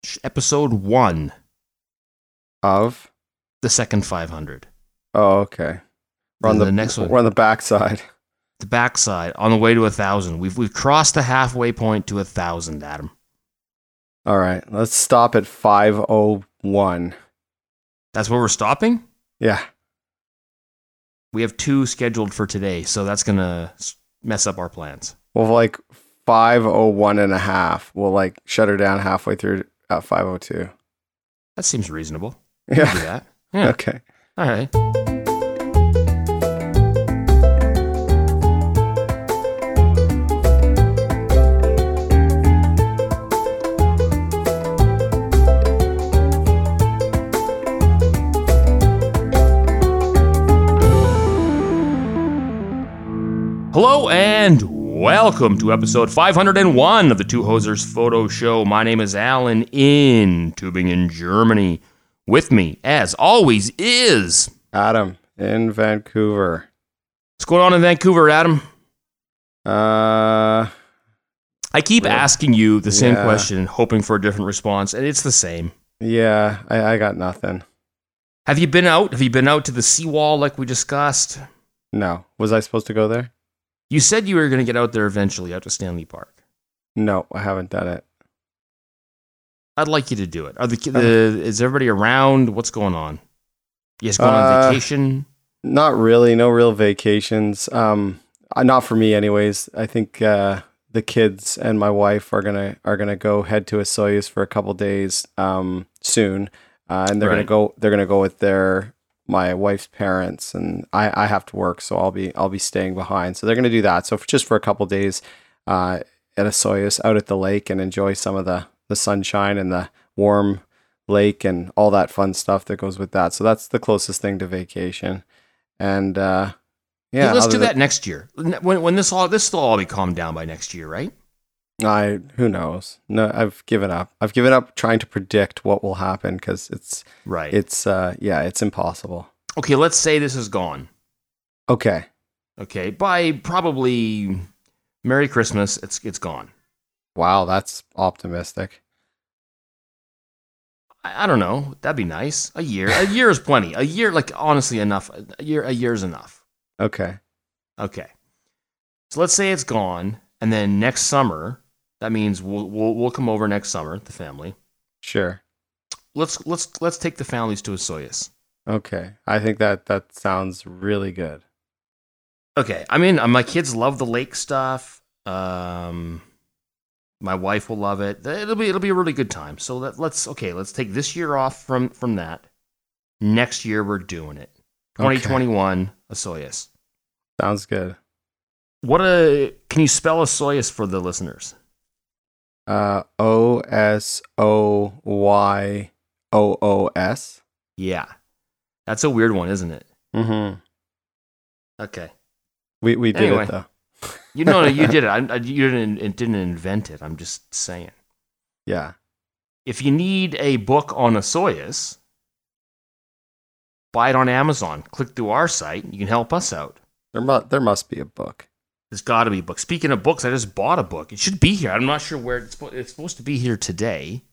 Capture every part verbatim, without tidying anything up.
episode one Of? the second five hundred. Oh, okay. We're on the, the, the next one, we're on the backside. the backside, on the way to a thousand. We've we've crossed the halfway point to a thousand, Adam. All right, let's stop at five oh one. That's where we're stopping. Yeah. We have two scheduled for today, so that's gonna mess up our plans. Well, like five oh one and a half. We'll like shut her down halfway through at five oh two. That seems reasonable. We can Yeah. do that. Yeah. Okay. All right. Hello and welcome to episode five hundred one of the Two Hosers Photo Show. My name is Alan in Tübingen, Germany. With me, as always, is... Adam in Vancouver. What's going on in Vancouver, Adam? Uh, I keep Yeah. asking you the same Yeah. question, hoping for a different response, and it's the same. yeah, I, I got nothing. Have you been out? Have you been out to the seawall like we discussed? No. Was I supposed to go there? You said you were going to get out there eventually, out to Stanley Park. No, I haven't done it. I'd like you to do it. Are the, ki- the is everybody around? What's going on? You guys going on Uh, vacation? Not really. No real vacations. Um, uh, not for me, anyways. I think uh, the kids and my wife are gonna are gonna go head to Osoyoos for a couple days um, soon, uh, and they're gonna Right. go. They're gonna go with their my wife's parents, and I, I have to work, so I'll be I'll be staying behind. So they're gonna do that. So for, just for a couple days uh, at Osoyoos, out at the lake, and enjoy some of the the sunshine and the warm lake and all that fun stuff that goes with that. So that's the closest thing to vacation. And uh, yeah, Hey, let's other do than- that next year. When when this all this will all be calmed down by next year, right? I who knows? No, I've given up. I've given up trying to predict what will happen because it's Right. it's uh yeah, it's impossible. Okay, let's say this is gone. Okay. Okay, by probably Merry Christmas, it's it's gone. Wow, that's optimistic. I, I don't know. That'd be nice. A year. A year is plenty. A year, like honestly, enough. A year. A year's enough. Okay. Okay. So let's say it's gone, and then next summer, that means we'll we'll, we'll come over next summer, the family. Sure. Let's let's let's take the families to Osoyoos. Okay. I think that that sounds really good. Okay. I mean, uh, my kids love the lake stuff. Um, my wife will love it. It'll be it'll be a really good time. So let, let's okay. Let's take this year off from from that. Next year we're doing it. twenty twenty-one Osoyoos. Sounds good. What a can you spell Osoyoos for the listeners? Uh O S O Y O O S. Yeah, that's a weird one, isn't it? Mm-hmm. Okay, We we did Anyway. it though. you know you did it. I, I, you didn't it didn't invent it. I'm just saying. Yeah. If you need a book on Osoyoos, buy it on Amazon. Click through our site. You can help us out. There must there must be a book. There's got to be a book. Speaking of books, I just bought a book. It should be here. I'm not sure where it's, spo- it's supposed to be here today.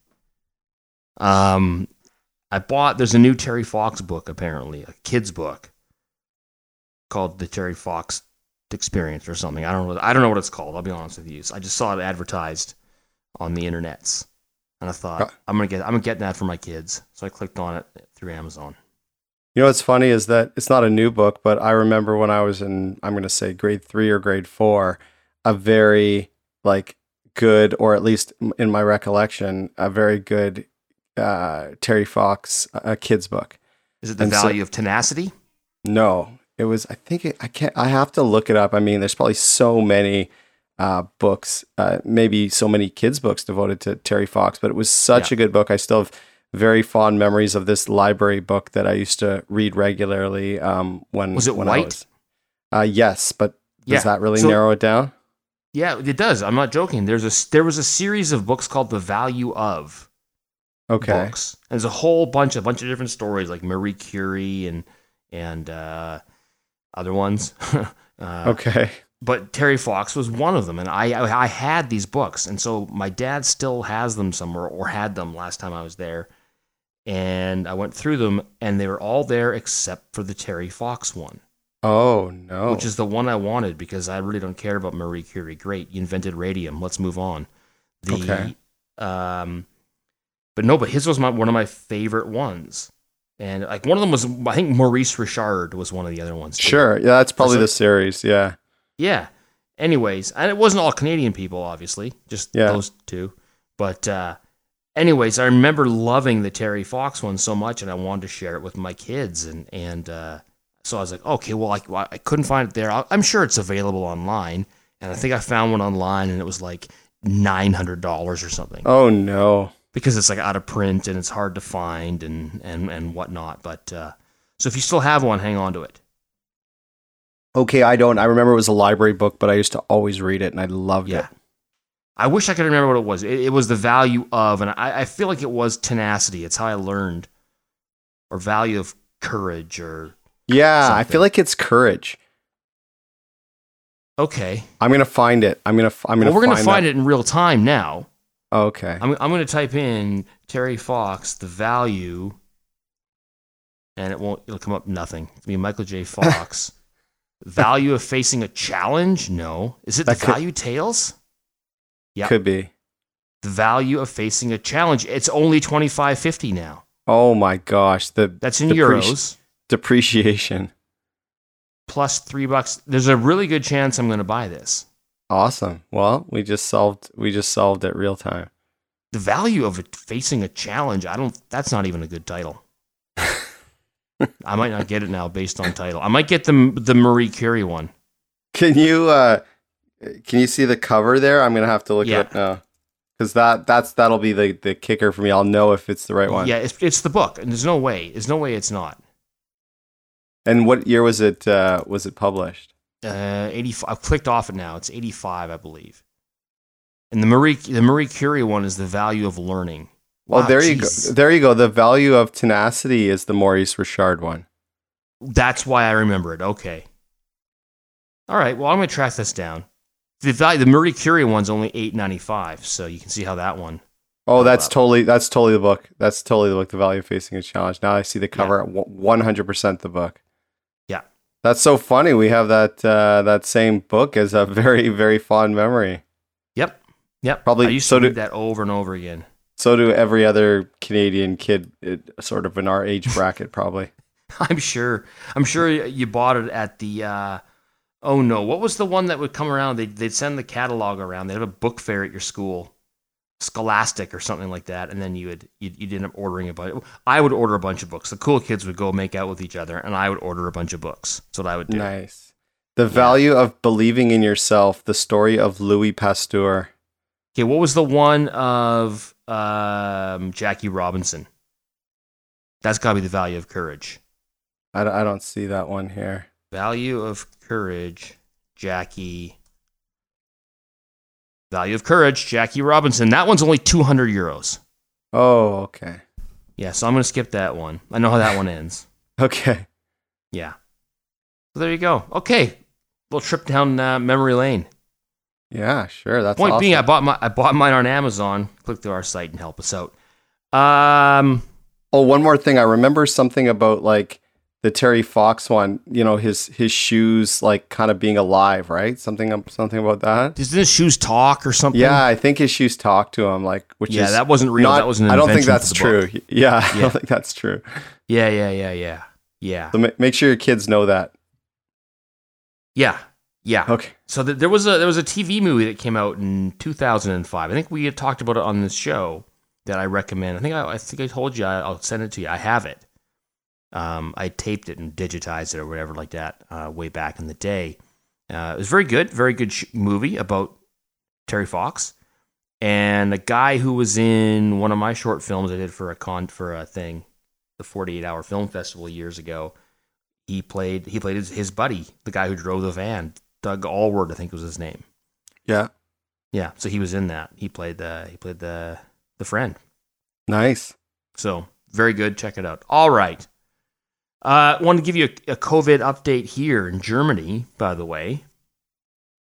Um, I bought. There's a new Terry Fox book apparently, a kid's book called the Terry Fox Experience or something. I don't know. I don't know what it's called. I'll be honest with you. I just saw it advertised on the internets, and I thought Huh. I'm gonna get. I'm gonna get that for my kids. So I clicked on it through Amazon. You know what's funny is that it's not a new book, but I remember when I was in, I'm going to say grade three or grade four, a very like good, or at least in my recollection, a very good uh, Terry Fox uh, kids book. Is it the And so- value of tenacity? No, it was. I think it, I can't. I have to look it up. I mean, there's probably so many uh, books, uh, maybe so many kids books devoted to Terry Fox, but it was such Yeah. a good book. I still have very fond memories of this library book that I used to read regularly. Um, when Was it when I white? was- uh, yes, but does Yeah. that really So- narrow it down? Yeah, it does. I'm not joking. There's a there was a series of books called The Value of Okay. Books. And there's a whole bunch, a bunch of different stories like Marie Curie and and uh, other ones. uh, Okay. but Terry Fox was one of them, and I, I I had these books, and so my dad still has them somewhere, or had them last time I was there, and I went through them, and they were all there except for the Terry Fox one. Oh, no. Which is the one I wanted, because I really don't care about Marie Curie. Great, you invented radium. Let's move on. The, okay. Um, but no, but his was my, one of my favorite ones. And like one of them was, I think Maurice Richard was one of the other ones too. Sure. Yeah, that's probably So- the series. Yeah. Yeah. Anyways, and it wasn't all Canadian people, obviously, just Yeah. those two. But uh, anyways, I remember loving the Terry Fox one so much, and I wanted to share it with my kids. And and uh, so I was like, okay, well, I, well, I couldn't find it there. I'll- I'm sure it's available online. And I think I found one online, and it was like nine hundred dollars or something. Oh, no. Because it's like out of print, and it's hard to find and, and, and whatnot. But uh, so if you still have one, hang on to it. Okay, I don't. I remember it was a library book, but I used to always read it, and I loved Yeah. it. I wish I could remember what it was. It, it was the value of, and I, I feel like it was tenacity. It's how I learned, or value of courage, or Yeah, I something. feel like it's courage. okay. I'm gonna find it. I'm gonna. I'm gonna. Well, we're gonna find find that. it in real time now. Okay. I'm I'm gonna type in Terry Fox, the value, and it won't. It'll come up nothing. It'll be Michael J. Fox. Value of facing a challenge? No. Is it That the could- value tales? Yeah. Could be. The value of facing a challenge. It's only twenty-five fifty now. Oh my gosh, the That's in depreci- euros. depreciation. Plus three bucks. There's a really good chance I'm going to buy this. Awesome. Well, we just solved. We just solved it real time. The value of it facing a challenge. I don't. That's not even a good title. I might not get it now based on title. I might get the the Marie Curie one. Can you? uh Can you see the cover there? I'm gonna have to look Yeah. it up now. Because that that's that'll be the, the kicker for me. I'll know if it's the right one. Yeah, it's it's the book, and there's no way. There's no way it's not. And what year was it? Uh, was it published? Uh, eighty-five. I've clicked off it now. It's eighty-five, I believe. And the Marie the Marie Curie one is the value of learning. Well, Wow, there you go. jeez. There you go. The value of tenacity is the Maurice Richard one. That's why I remember it. Okay. All right. Well, I'm going to track this down. The value, the Marie Curie one's only eight ninety-five, so you can see how that one. Oh, that's wow. totally that's totally the book. That's totally the book. The value of facing a challenge. Now I see the cover. One hundred percent the book. Yeah. That's so funny. We have that uh, that same book as a very very fond memory. Yep. Yep. Probably- I used so to read do- that over and over again. So do every other Canadian kid, it, sort of in our age bracket, probably. I'm sure. I'm sure you bought it at the. Uh, oh no! What was the one that would come around? They'd, they'd send the catalog around. They'd have a book fair at your school, Scholastic or something like that, and then you would you'd, you'd end up ordering a bunch. I would order a bunch of books. The cool kids would go make out with each other, and I would order a bunch of books. That's what I would do. Nice. The value of believing in yourself. The story of Louis Pasteur. Okay, what was the one of um, Jackie Robinson? That's got to be the value of courage. I, don't- I don't see that one here. Value of courage, Jackie. Value of courage, Jackie Robinson. That one's only two hundred euros. Oh, okay. Yeah, so I'm going to skip that one. I know how that one ends. Okay. Yeah. So there you go. Okay. Little trip down uh, memory lane. Yeah, sure. That's Point awesome. being, I bought my I bought mine on Amazon. Click through our site and help us out. Um, Oh, one more thing. I remember something about like the Terry Fox one. You know, his his shoes like kind of being alive, right? Something something about that. does this shoes talk or something? Yeah, I think his shoes talk to him, like which Yeah, is that wasn't real. not- That was an I don't think invention that's for the true. Yeah, I Yeah. don't think that's true. Yeah, yeah, yeah, yeah, yeah, So ma- make sure your kids know that. yeah, yeah. Okay. So th- there was a there was a T V movie that came out in two thousand five. I think we had talked about it on this show that I recommend. I think I, I think I told you I, I'll send it to you. I have it. Um, I taped it and digitized it or whatever like that uh, way back in the day. Uh, it was very good, very good sh- movie about Terry Fox and a guy who was in one of my short films I did for a con for a thing, the forty-eight hour film festival years ago. He played he played his, his buddy, the guy who drove the van. Doug Allward, I think was his name. Yeah. Yeah, so he was in that. He played the he played the the friend. Nice. So very good. Check it out. All right. Uh, want to give you a, a COVID update here in Germany. By the way,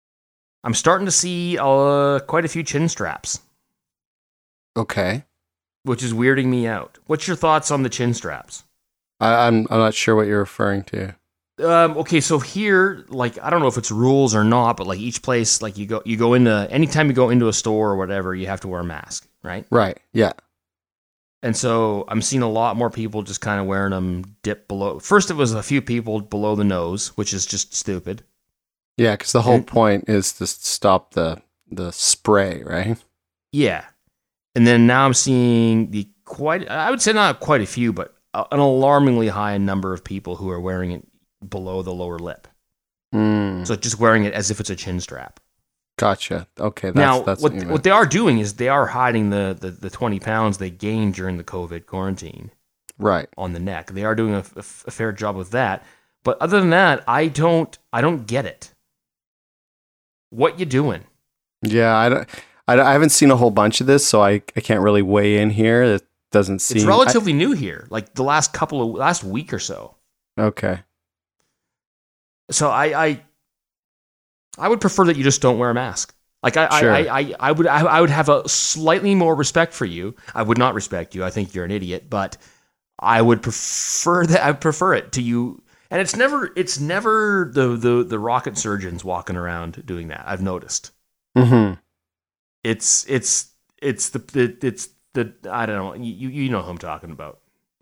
I'm starting to see uh, quite a few chin straps, Okay. which is weirding me out. What's your thoughts on the chin straps? I, I'm I'm not sure what you're referring to. Um, okay, so here, like, I don't know if it's rules or not, but like each place, like you go, you go into anytime you go into a store or whatever, you have to wear a mask, right? Right. Yeah. And so I'm seeing a lot more people just kind of wearing them dip below. First, it was a few people below the nose, which is just stupid. Yeah, because the whole And- point is to stop the the spray, right? Yeah. And then now I'm seeing the quite, I would say not quite a few, but an alarmingly high number of people who are wearing it below the lower lip. Mm, So just wearing it as if it's a chin strap. gotcha. Okay, that's Now, that's what, what you what meant. they are doing is they are hiding the, the, the twenty pounds they gained during the COVID quarantine Right. on the neck. They are doing a, a, a fair job with that. But other than that, I don't I don't get it. What you doing? Yeah, I don't. I, I haven't seen a whole bunch of this, so I, I can't really weigh in here. It doesn't seem It's relatively new here, like the last couple of last week or so. I, okay. So I, I I would prefer that you just don't wear a mask. Like I Sure. I, I, I, I would I, I would have a slightly more respect for you. I would not respect you. I think you're an idiot, but I would prefer that I prefer it to you. And it's never it's never the the the rocket surgeons walking around doing that. I've noticed. Mm-hmm. It's it's it's the, the it's the I don't know. You you know who I'm talking about.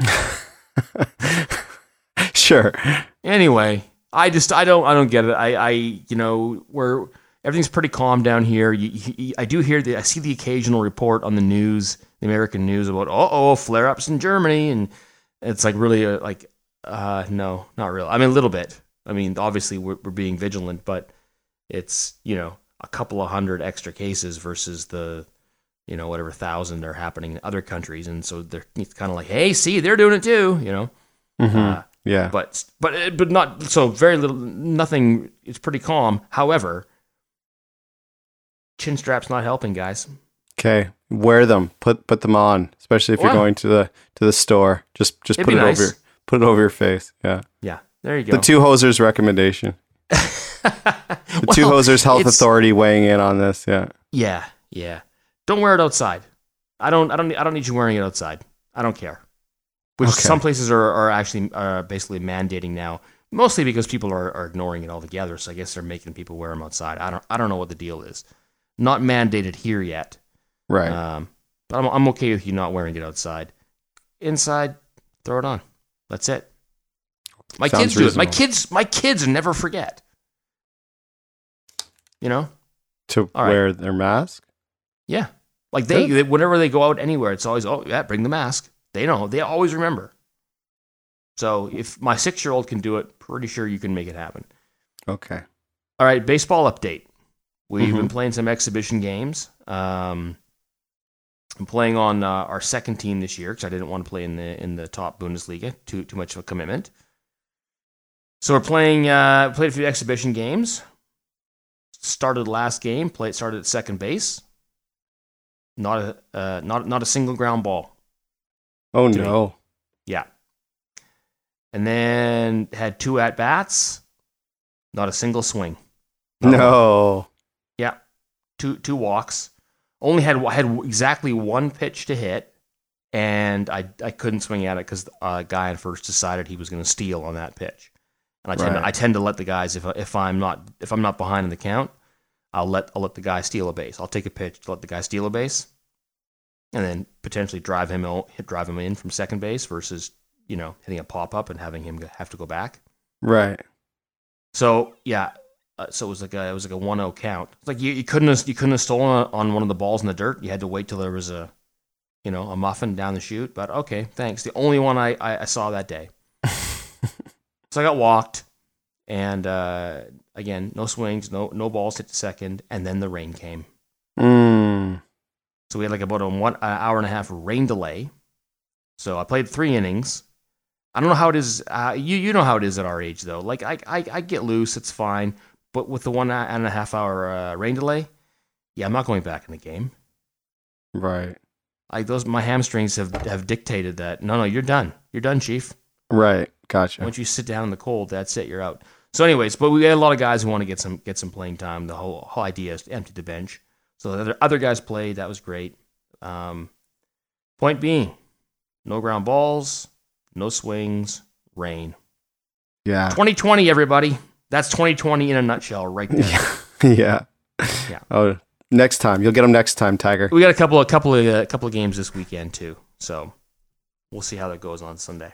Sure. Anyway, I just I don't I don't get it. I I you know we're everything's pretty calm down here. You, you, I do hear the I see the occasional report on the news, the American news about oh oh flare ups in Germany, and it's like really a, like uh no not real. I mean a little bit. I mean obviously we're we're being vigilant, but it's you know a couple of hundred extra cases versus the you know whatever thousand are happening in other countries, and so they're it's kind of like hey see they're doing it too you know. Mm-hmm. Uh, Yeah. but but but not so very little nothing it's pretty calm. However, chin strap's not helping, guys. Okay. Wear them. Put put them on, especially if you're Wow. going to the to the store. Just just It'd put be it nice. over your, put it over your face. Yeah. Yeah, there you go. The two hosers recommendation. The two Well, hosers health it's- authority weighing in on this. Yeah. Yeah, yeah. Don't wear it outside. I don't I don't I don't need you wearing it outside. I don't care. Which Okay. some places are, are actually uh, basically mandating now, mostly because people are, are ignoring it altogether. So I guess they're making people wear them outside. I don't I don't know what the deal is. Not mandated here yet. Right. Um, but I'm I'm okay with you not wearing it outside. Inside, throw it on. That's it. My Sounds kids do it. My reasonable. kids my kids never forget. You know? to all right. wear their mask. Yeah. Like they, Good. they whenever they go out anywhere, it's always oh yeah, bring the mask. They know. They always remember. So if my six year old can do it, pretty sure you can make it happen. Okay. All right, baseball update. We've Mhm. been playing some exhibition games. Um, I'm playing on uh, our second team this year because I didn't want to play in the in the top Bundesliga. Too too much of a commitment. So we're playing. Uh, played a few exhibition games. Started last game. Played started at second base. Not a uh, not not a single ground ball. Oh To me. no. Yeah. And then had two at bats. Not a single swing. Not a one. No. Yeah, two two walks. Only had had exactly one pitch to hit, and I I couldn't swing at it because a guy at first decided he was going to steal on that pitch. And I tend Right. to, I tend to let the guys if if I'm not if I'm not behind in the count, I'll let I'll let the guy steal a base. I'll take a pitch to let the guy steal a base, and then potentially drive him out, hit drive him in from second base versus you know hitting a pop up and having him go- have to go back. Right. So yeah, uh, so it was like a it was like a one oh count. It's like you, you couldn't have, you couldn't have stolen on one of the balls in the dirt. You had to wait till there was a, you know, a muffin down the chute. But okay, thanks. The only one I I, I saw that day. So I got walked, and uh, again, no swings, no no balls hit to second, and then the rain came. Mm. So we had like about a one uh, hour and a half rain delay. So I played three innings. I don't know how it is. Uh, you you know how it is at our age though. Like I I, I get loose, it's fine. But with the one and a half hour uh, rain delay, yeah, I'm not going back in the game. Right. Like those, my hamstrings have have dictated that. No, no, you're done. You're done, Chief. Right. Gotcha. Once you sit down in the cold, that's it. You're out. So, anyways, but we had a lot of guys who want to get some get some playing time. The whole whole idea is to empty the bench. So the other, other guys played. That was great. Um, point being, no ground balls, no swings, rain. Yeah. twenty twenty, everybody. That's twenty twenty in a nutshell, right there. yeah. Yeah. Oh, next time you'll get them next time, Tiger. We got a couple, a couple of, a couple of games this weekend too. So we'll see how that goes on Sunday.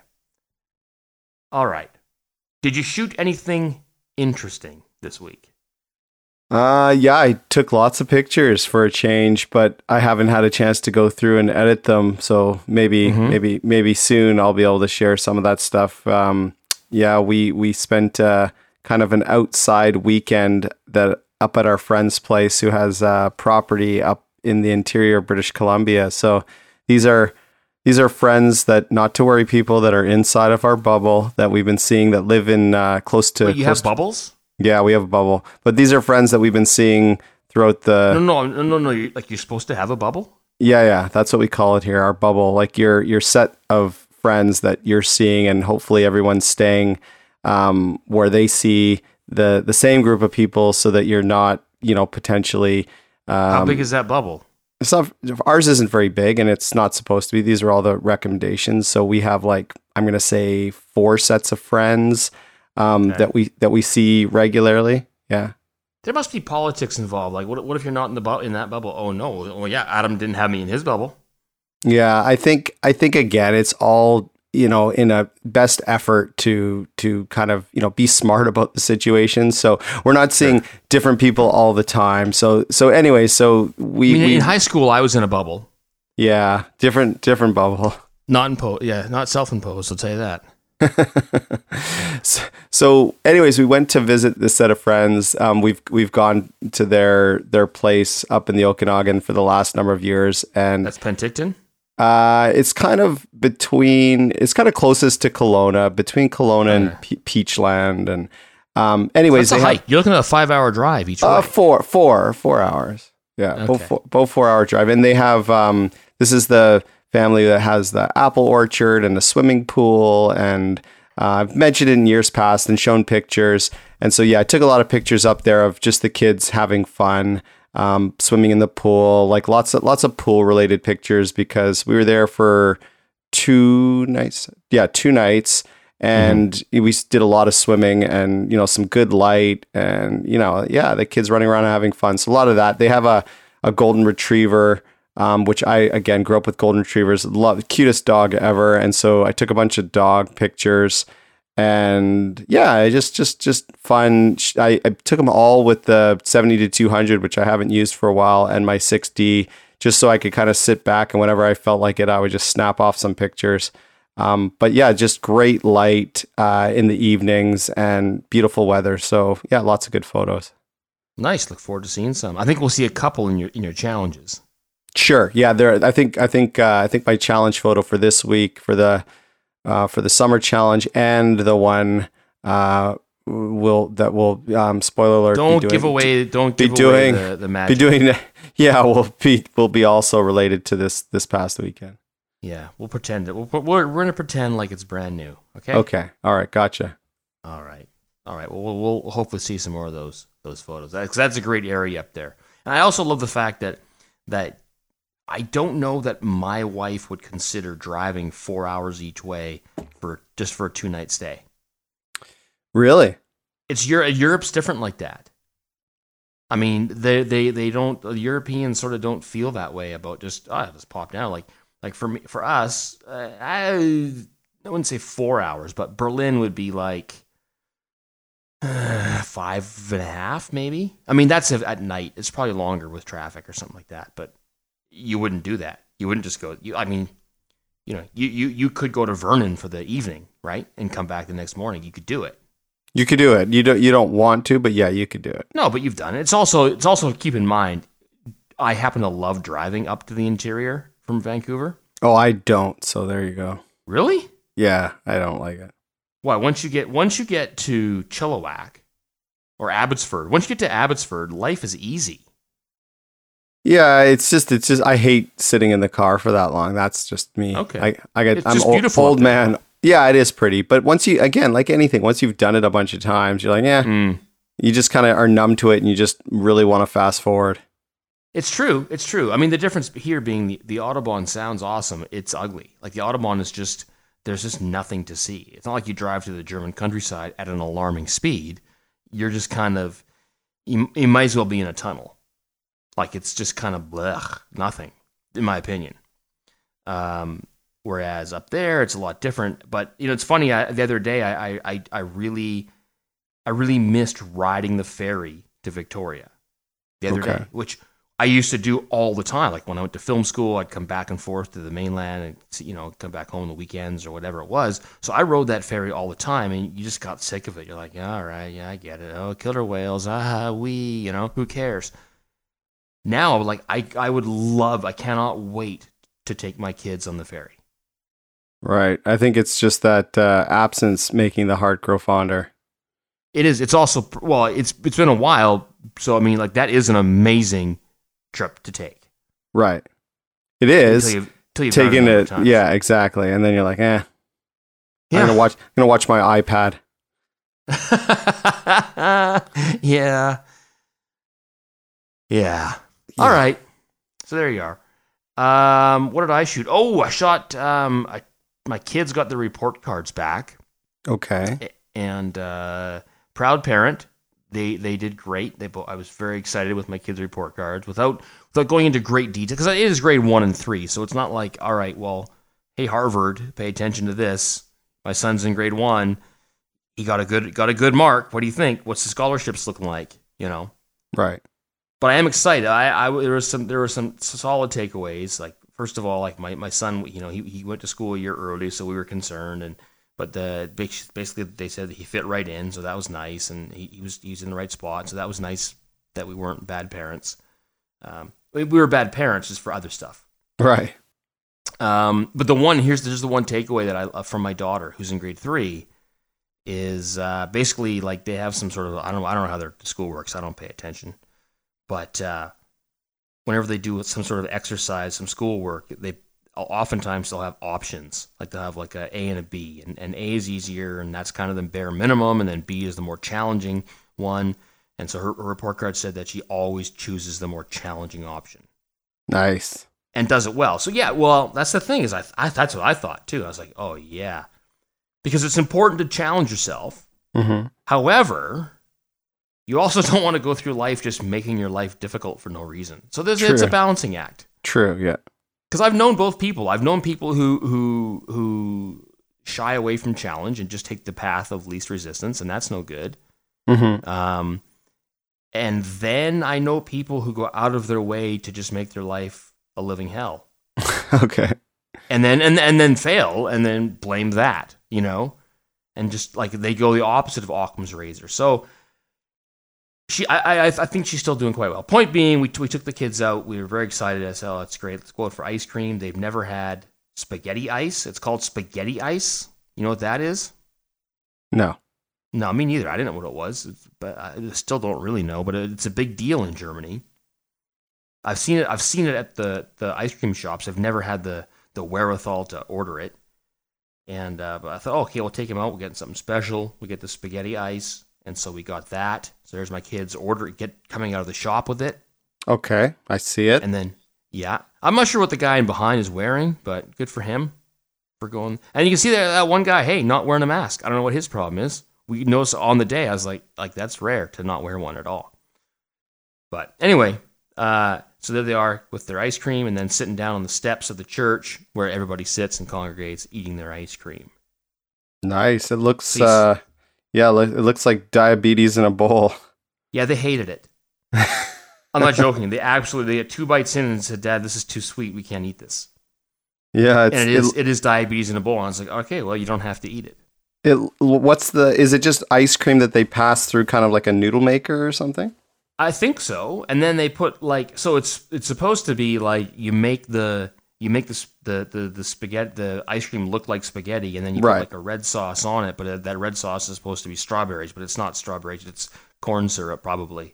All right. Did you shoot anything interesting this week? Uh, yeah, I took lots of pictures for a change, but I haven't had a chance to go through and edit them. So maybe, mm-hmm. maybe, maybe soon I'll be able to share some of that stuff. Um, yeah, we we spent uh, kind of an outside weekend that up at our friend's place who has uh, property up in the interior of British Columbia. So these are these are friends that, not to worry, people that are inside of our bubble that we've been seeing that live in uh, close to. Wait, you close have bubbles? To, yeah, we have a bubble, but these are friends that we've been seeing throughout the. No, no, no, no, no. You're, like you're supposed to have a bubble. Yeah, yeah, that's what we call it here, our bubble. Like your your set of friends that you're seeing, and hopefully everyone's staying um, where they see the the same group of people, so that you're not, you know, potentially. Um, How big is that bubble? It's not, ours isn't very big, and it's not supposed to be. These are all the recommendations. So we have, like, I'm going to say four sets of friends um, okay. that we that we see regularly. Yeah. There must be politics involved. Like, what what if you're not in the bu- in that bubble? Oh no. Well, yeah, Adam didn't have me in his bubble. Yeah, I think I think again, it's all, you know, in a best effort to to kind of, you know, be smart about the situation. So we're not seeing sure. different people all the time. So so anyway, so we, I mean, we in high school I was in a bubble. Yeah, different different bubble. Not imposed. Yeah, not self-imposed. I'll tell you that. so, so anyways, we went to visit this set of friends. Um, we've we've gone to their their place up in the Okanagan for the last number of years, and that's Penticton. Uh, it's kind of between, it's kind of closest to Kelowna, between Kelowna okay. and Pe- Peachland. And, um, anyways, so that's a they hike. Have, You're looking at a five hour drive each way. Uh, four, four, four hours. Yeah. Okay. Both, four, both four hour drive. And they have, um, this is the family that has the apple orchard and the swimming pool. And, uh, I've mentioned it in years past and shown pictures. And so, yeah, I took a lot of pictures up there of just the kids having fun. Um, swimming in the pool, like lots of lots of pool related pictures, because we were there for two nights. Yeah, two nights, and mm-hmm. we did a lot of swimming, and you know, some good light, and you know, yeah, the kids running around and having fun. So a lot of that. They have a a golden retriever, um, which I again grew up with golden retrievers. Love, cutest dog ever, and so I took a bunch of dog pictures. And yeah, I just, just, just fun. I, I took them all with the seventy to two hundred, which I haven't used for a while, and my six D, just so I could kind of sit back, and whenever I felt like it, I would just snap off some pictures. Um, but yeah, just great light uh, in the evenings and beautiful weather. So yeah, lots of good photos. Nice. Look forward to seeing some. I think we'll see a couple in your in your challenges. Sure. Yeah. There. I think. I think. Uh, I think my challenge photo for this week for the. Uh, for the summer challenge and the one uh, will that will um, spoiler alert. Don't be doing, give away. Don't be give doing, away the, the magic. Be doing. Yeah, will be will be also related to this this past weekend. Yeah, we'll pretend it. We'll, we're we're gonna pretend like it's brand new. Okay. Okay. All right. Gotcha. All right. All right. Well, we'll, we'll hopefully see some more of those those photos. That's that's a great area up there. And I also love the fact that that. I don't know that my wife would consider driving four hours each way for just for a two night stay. Really? It's Europe. Europe's different like that. I mean, they they they don't. The Europeans sort of don't feel that way about just oh, I just pop down. Like like for me, for us, uh, I I wouldn't say four hours, but Berlin would be like uh, five and a half, maybe. I mean, that's at night. It's probably longer with traffic or something like that, but. You wouldn't do that. You wouldn't just go. You, I mean, you know, you, you, you could go to Vernon for the evening, right, and come back the next morning. You could do it. You could do it. You don't. You don't want to, but yeah, you could do it. No, but you've done it. It's also. It's also keep in mind. I happen to love driving up to the interior from Vancouver. Oh, I don't. So there you go. Really? Yeah, I don't like it. Why? Once you get once you get to Chilliwack or Abbotsford, once you get to Abbotsford, life is easy. Yeah, it's just it's just I hate sitting in the car for that long. That's just me. Okay, I I get it's I'm just old, beautiful old man Yeah, it is pretty. But once you, again, like anything, once you've done it a bunch of times, you're like, yeah, Mm. you just kind of are numb to it and you just really want to fast forward. It's true. It's true. I mean, the difference here being the, the Autobahn sounds awesome. It's ugly. Like the Autobahn is just, there's just nothing to see. It's not like you drive to the German countryside at an alarming speed. You're just kind of, you, you might as well be in a tunnel. Like it's just kind of blech, nothing, in my opinion. Um, whereas up there, it's a lot different. But, you know, it's funny. I, the other day, I, I, I really, I really missed riding the ferry to Victoria the other Okay. day, which I used to do all the time. Like when I went to film school, I'd come back and forth to the mainland and, you know, come back home on the weekends or whatever it was. So I rode that ferry all the time and you just got sick of it. You're like, yeah, all right, yeah, I get it. Oh, killer whales, ah, we, you know, who cares? Now, like, I, I would love, I cannot wait to take my kids on the ferry. Right. I think it's just that uh, absence making the heart grow fonder. It is, it's also, well, it's it's been a while. So, I mean, like, that is an amazing trip to take. Right. It is. Until you've, until you've done Taking a it. number of Yeah, exactly. And then you're like, eh, times. I'm going to watch, I'm going to watch my iPad. yeah. Yeah. All Yeah. right. So there you are. Um, what did I shoot? Oh, I shot. Um, I, my kids got their report cards back, Okay. and uh, proud parent. They they did great. They both, I was very excited with my kids' report cards without without going into great detail because it is grade one and three. So it's not like, all right, well, hey Harvard, pay attention to this. My son's in grade one. He got a good got a good mark. What do you think? What's the scholarships looking like? You know. Right. But I am excited. I, I there was some there were some solid takeaways. Like first of all, like my, my son, you know, he he went to school a year early, so we were concerned. And but the basically they said that he fit right in, so that was nice. And he, he was he was in the right spot, so that was nice that we weren't bad parents. Um, we we were bad parents just for other stuff. Right. Um, but the one here's there's the one takeaway that I uh, from my daughter who's in grade three is uh, basically like they have some sort of I don't I don't know how their school works. I don't pay attention. But uh, whenever they do some sort of exercise, some schoolwork, they oftentimes they'll have options. Like they'll have like a A and a B, and, and A is easier, and that's kind of the bare minimum, and then B is the more challenging one. And so her, her report card said that she always chooses the more challenging option Nice. and does it well. So yeah, well, that's the thing is I, I that's what I thought too. I was like, oh yeah, because it's important to challenge yourself. Mm-hmm. However, you also don't want to go through life just making your life difficult for no reason. So there's True. it's a balancing act. True. Yeah. Because I've known both people. I've known people who who who shy away from challenge and just take the path of least resistance, and that's no good. Mm-hmm. Um, and then I know people who go out of their way to just make their life a living hell, Okay. and then and and then fail, and then blame that, you know, and just like they go the opposite of Occam's razor. So. She, I, I, I think she's still doing quite well. Point being, we we took the kids out. We were very excited. I said, "Oh, that's great. Let's go out for ice cream." They've never had spaghetti ice. It's called spaghetti ice. You know what that is? No. No, me neither. I didn't know what it was, it's, but I still don't really know. But it's a big deal in Germany. I've seen it. I've seen it at the, the ice cream shops. I've never had the the wherewithal to order it. And uh, but I thought, oh, okay, we'll take them out. We're getting something special. We get the spaghetti ice. And so we got that. So there's my kids order get coming out of the shop with it. Okay. I see it. And then yeah, I'm not sure what the guy in behind is wearing, but good for him for going. And you can see that, that one guy, hey, not wearing a mask. I don't know what his problem is. We noticed on the day. I was like, like that's rare to not wear one at all. But anyway, uh, so there they are with their ice cream, and then sitting down on the steps of the church where everybody sits and congregates, eating their ice cream. Nice. It looks. Please. Uh, yeah. It looks like diabetes in a bowl. Yeah, they hated it. I'm not joking. They absolutely they had two bites in and said, "Dad, this is too sweet. We can't eat this." Yeah. It's, and it is it, it is diabetes in a bowl. And I was like, okay, well, you don't have to eat it. It. What's the? Is it just ice cream that they pass through, kind of like a noodle maker or something? I think so. And then they put like so it's it's supposed to be like you make the you make the the the, the spaghetti the ice cream look like spaghetti, and then you Right. put like a red sauce on it. But that red sauce is supposed to be strawberries, but it's not strawberries. It's corn syrup probably.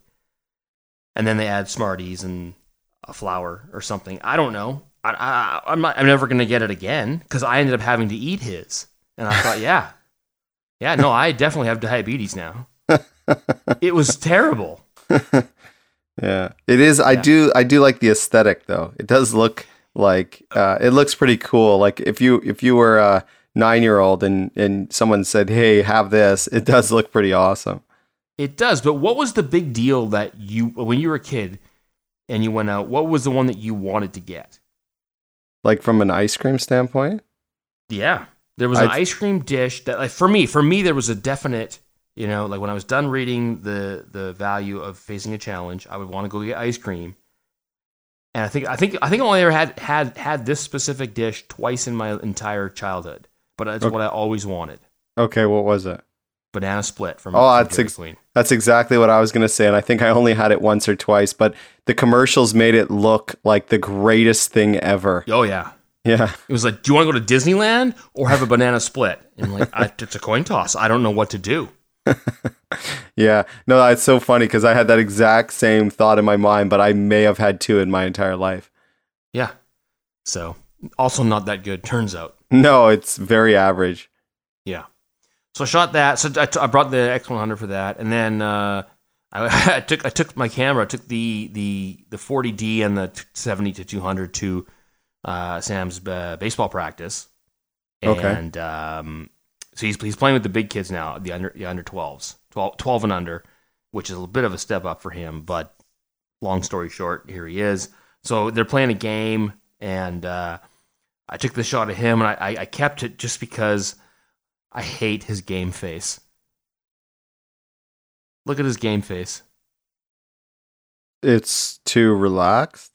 And then they add Smarties and a flour or something. I don't know. I, I I'm not. I'm never gonna get it again because I ended up having to eat his. And I thought, yeah, yeah, no, I definitely have diabetes now. It was terrible. Yeah, it is. I Yeah. do. I do like the aesthetic, though. It does look like uh, it looks pretty cool. Like if you if you were a nine year old and and someone said, "Hey, have this," it does look pretty awesome. It does. But what was the big deal that you, when you were a kid and you went out, what was the one that you wanted to get? Like from an ice cream standpoint. Yeah. There was an I'd- ice cream dish that, like, for me, for me, there was a definite, you know, like when I was done reading the the value of facing a challenge, I would want to go get ice cream. And I think I think I think I only ever had had had this specific dish twice in my entire childhood, but that's Okay. what I always wanted. Okay, what was it? Banana split from, Oh, from that's Dairy ex- Queen. That's exactly what I was gonna say, and I think I only had it once or twice. But the commercials made it look like the greatest thing ever. Oh yeah. Yeah. It was like, do you want to go to Disneyland or have a banana split? And I'm like, I, it's a coin toss. I don't know what to do. Yeah, no, it's so funny because I had that exact same thought in my mind, but I may have had two in my entire life. Yeah. So also not that good, turns out. No, it's very average. Yeah. So I shot that. So I, t- I brought the X one hundred for that, and then uh, I, I took I took my camera, I took the the the forty D and the seventy to two hundred to uh, Sam's uh, baseball practice. Okay. And um, so he's he's playing with the big kids now, the under the under twelves, twelve, twelve and under, which is a bit of a step up for him. But long story short, here he is. So they're playing a game, and uh, I took the shot of him, and I, I, I kept it just because I hate his game face. Look at his game face. It's too relaxed.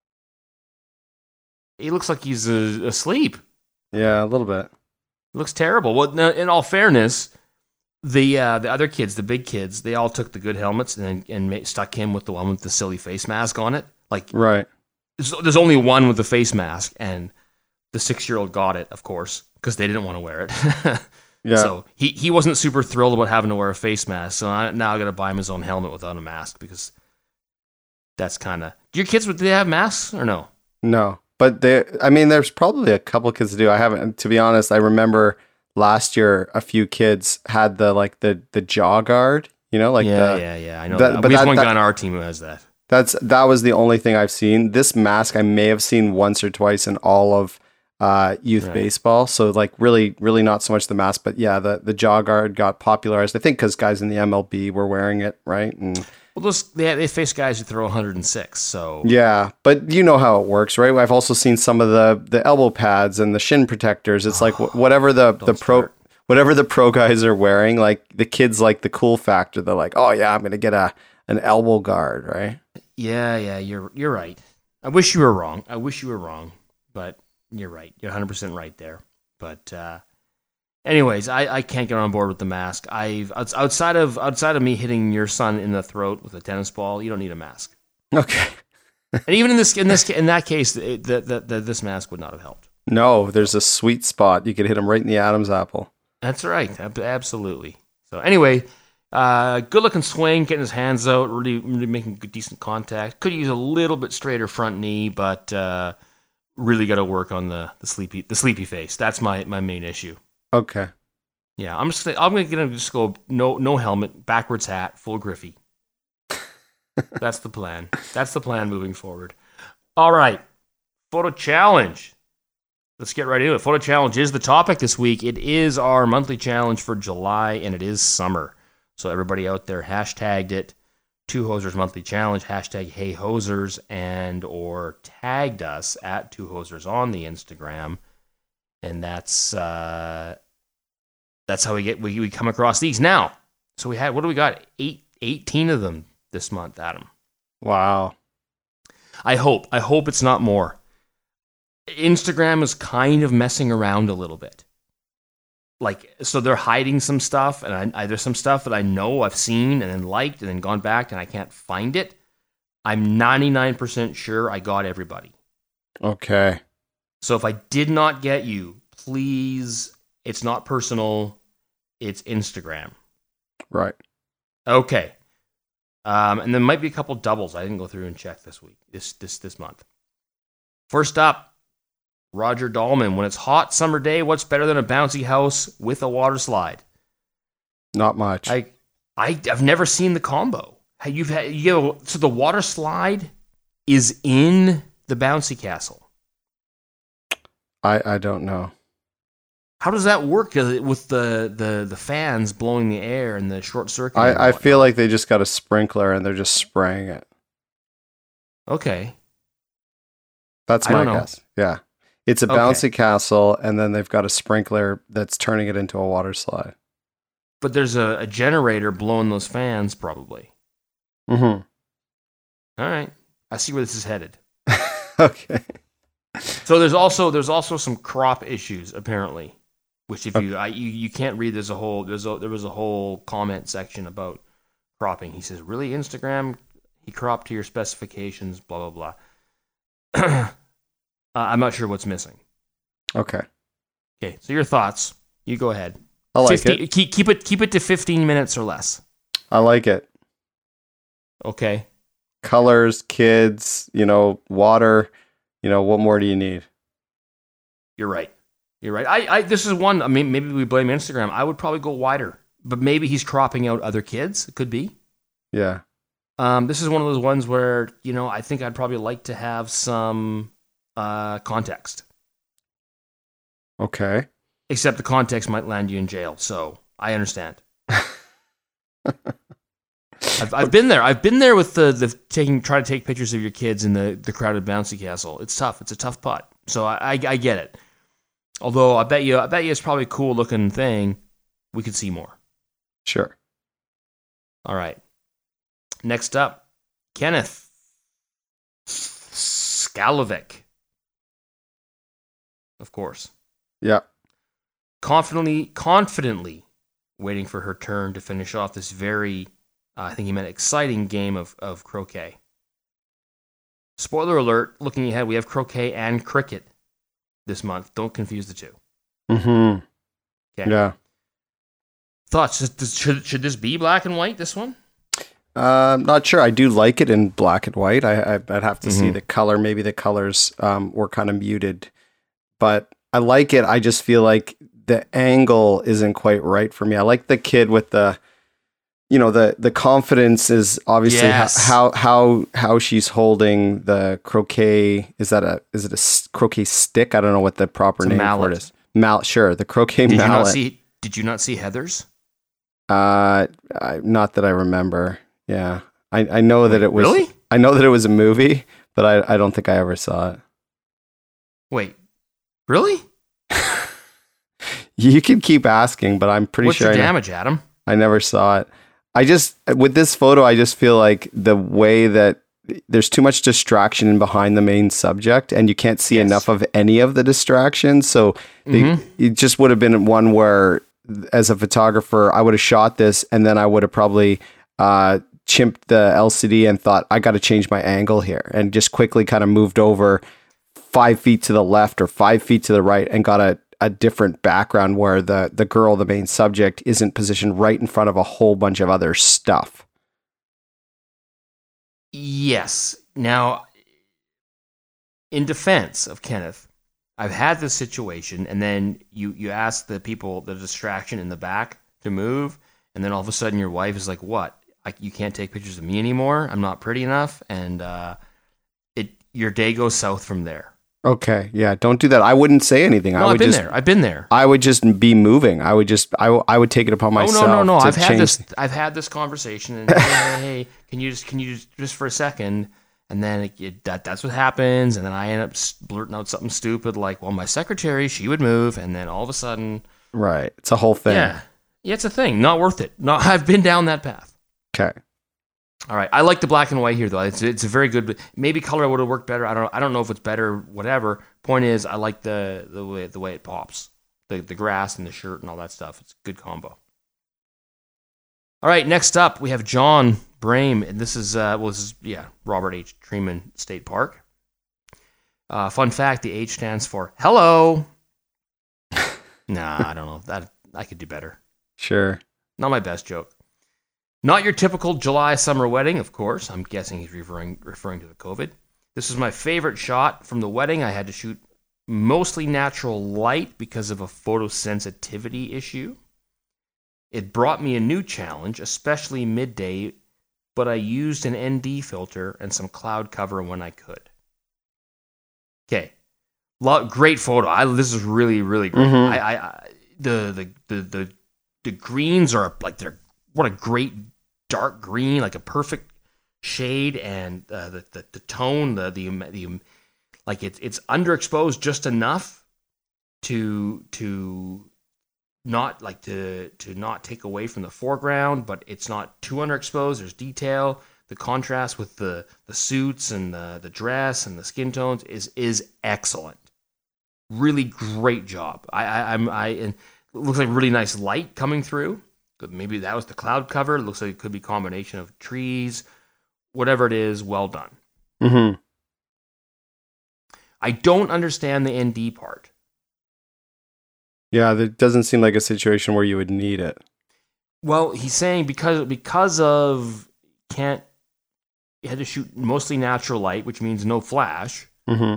He looks like he's uh, asleep. Yeah, a little bit. Looks terrible. Well, no, in all fairness, the uh, the other kids, the big kids, they all took the good helmets and and ma- stuck him with the one with the silly face mask on it. Like, Right. there's, there's only one with the face mask, and the six year old got it, of course, because they didn't want to wear it. Yeah. So he, he wasn't super thrilled about having to wear a face mask. So I, now I got to buy him his own helmet without a mask because that's kind of. Do your kids, do they have masks or no? No, but there. I mean, there's probably a couple kids that do. I haven't. To be honest, I remember last year a few kids had the like the the jaw guard. You know, like yeah, the, yeah, yeah. I know. that- that. but We have that- one that- guy on our team who has that. That's that was the only thing I've seen. This mask I may have seen once or twice in all of uh, youth Right. baseball. So like really, really not so much the mask, but yeah, the the jaw guard got popularized. I think because guys in the M L B were wearing it, right? And Well, those they, they face guys who throw one hundred six. So yeah, but you know how it works, right? I've also seen some of the the elbow pads and the shin protectors. It's like wh- whatever the the Don't pro. start. Whatever the pro guys are wearing, like the kids like the cool factor. They're like, oh yeah, I'm gonna get a an elbow guard, right? yeah, yeah, you're you're right. I wish you were wrong. I wish you were wrong, but you're right. You're one hundred percent right there. But uh, anyways, I, I can't get on board with the mask. I've outs- outside of outside of me hitting your son in the throat with a tennis ball, you don't need a mask. Okay. And even in this in this in that case, it, the, the, the, this mask would not have helped. No, there's a sweet spot. You could hit him right in the Adam's apple. That's right. Ab- Absolutely. So anyway, uh, good looking swing, getting his hands out, really, really making good, decent contact. Could use a little bit straighter front knee, but uh, really got to work on the, the sleepy the sleepy face. That's my, my main issue. Okay. Yeah, I'm just gonna, I'm gonna just go no no helmet, backwards hat, full Griffey. That's the plan. That's the plan moving forward. All right, photo challenge. Let's get right into it. Photo challenge is the topic this week. It is our monthly challenge for July, and it is summer. So everybody out there hashtagged it. Two Hosers Monthly Challenge, hashtag Hey Hosers, and or tagged us at Two Hosers on the Instagram, and that's uh, that's how we get we, we come across these now. So we had what do we got? Eight, eighteen of them this month, Adam. Wow. I hope I hope it's not more. Instagram is kind of messing around a little bit. Like, so they're hiding some stuff, and I, I, there's some stuff that I know I've seen and then liked and then gone back and I can't find it. I'm ninety-nine percent sure I got everybody. Okay. So if I did not get you, please, it's not personal, it's Instagram. Right. Okay. Um, and there might be a couple doubles I didn't go through and check this week, this this this month. First up, Roger Dahlman, when it's hot summer day, what's better than a bouncy house with a water slide? Not much. I, I I've never seen the combo. You've had you know, so the water slide is in the bouncy castle. I I don't know. How does that work with the, the, the fans blowing the air and the short circuit? I, I feel like they just got a sprinkler and they're just spraying it. Okay. That's my guess. Yeah. It's a bouncy okay. castle, and then they've got a sprinkler that's turning it into a water slide. But there's a, a generator blowing those fans, probably. Mm-hmm. All right. I see where this is headed. Okay. So there's also there's also some crop issues, apparently. Which if you I, you you can't read, there's a whole there's a, there was a whole comment section about cropping. He says, "Really, Instagram? He cropped to your specifications." Blah blah blah. uh, I'm not sure what's missing. Okay. Okay. So your thoughts? You go ahead. I like fifteen, it. Keep, keep it keep it to fifteen minutes or less. I like it. Okay. Colors, kids, you know, water. You know, what more do you need? You're right. You're right. I, I this is one. I mean, maybe we blame Instagram. I would probably go wider, but maybe he's cropping out other kids. It could be. Yeah. Um, this is one of those ones where, you know, I think I'd probably like to have some uh, context. Okay. Except the context might land you in jail, so I understand. I've I've been there. I've been there with the the taking try to take pictures of your kids in the, the crowded bouncy castle. It's tough. It's a tough putt. So I, I I get it. Although I bet you I bet you it's probably a cool looking thing. We could see more. Sure. All right. Next up, Kenneth Skalovic. Of course. Yeah. Confidently confidently waiting for her turn to finish off this very Uh, I think he meant exciting game of, of croquet. Spoiler alert, looking ahead, we have croquet and cricket this month. Don't confuse the two. Mm-hmm. Okay. Yeah. Thoughts? Should, should this be black and white, this one? Uh, not sure. I do like it in black and white. I, I, I'd have to mm-hmm. see the color. Maybe the colors um, were kind of muted. But I like it. I just feel like the angle isn't quite right for me. I like the kid with the... You know, the, the confidence is obviously yes. how, how how she's holding the croquet. Is that a is it a croquet stick? I don't know what the proper it's name for it is. Mallet, sure. The croquet did mallet. You not see, did you not see Heather's? Uh, I, not that I remember. Yeah, I, I know that it was. Really? I know that it was a movie, but I, I don't think I ever saw it. Wait, really? You can keep asking, but I'm pretty What's sure. What's your I damage, Adam? I never saw it. I just, with this photo, I just feel like the way that there's too much distraction in behind the main subject and you can't see yes. enough of any of the distractions. So mm-hmm. they, it just would have been one where, as a photographer, I would have shot this and then I would have probably uh, chimped the L C D and thought, I got to change my angle here, and just quickly kind of moved over five feet to the left or five feet to the right and got a a different background where the, the girl, the main subject, isn't positioned right in front of a whole bunch of other stuff. Yes. Now, in defense of Kenneth, I've had this situation, and then you, you ask the people, the distraction in the back to move, and then all of a sudden your wife is like, what? I, you can't take pictures of me anymore? I'm not pretty enough? And uh, it your day goes south from there. Okay, yeah, don't do that. I wouldn't say anything. No, I would I've been just, there. I've been there. I would just be moving. I would just, I, I would take it upon myself. Oh no, no, no! To I've had change. this. I've had this conversation, and hey, hey, hey, can you just, can you just, just for a second, and then it, it, that, that's what happens, and then I end up blurting out something stupid like, "Well, my secretary, she would move," and then all of a sudden, right? It's a whole thing. Yeah, yeah, it's a thing. Not worth it. No, I've been down that path. Okay. All right, I like the black and white here though. It's it's a very good. Maybe color would have worked better. I don't I don't know if it's better. Whatever. Point is, I like the the way the way it pops, the the grass and the shirt and all that stuff. It's a good combo. All right, next up we have John Brame, and this is uh well this is yeah Robert H. Treman State Park. Uh, fun fact: the H stands for hello. Nah, I don't know. That I could do better. Sure. Not my best joke. Not your typical July summer wedding, of course. I'm guessing he's referring referring to the COVID. This is my favorite shot from the wedding. I had to shoot mostly natural light because of a photosensitivity issue. It brought me a new challenge, especially midday, but I used an N D filter and some cloud cover when I could. Okay. Great photo. I, this is really, really great. Mm-hmm. I, I, I the, the, the, the, the greens are like, they're, what a great dark green, like a perfect shade, and uh, the, the, the tone, the, the, the, like it's, it's underexposed just enough to, to not like to, to not take away from the foreground, but it's not too underexposed. There's detail. The contrast with the, the suits and the, the dress and the skin tones is, is excellent. Really great job. I, I I'm I and it looks like really nice light coming through. Maybe that was the cloud cover. It looks like it could be a combination of trees, whatever it is. Well done. Mm-hmm. I don't understand the N D part. Yeah, that doesn't seem like a situation where you would need it. Well, he's saying because because of can't you had to shoot mostly natural light, which means no flash.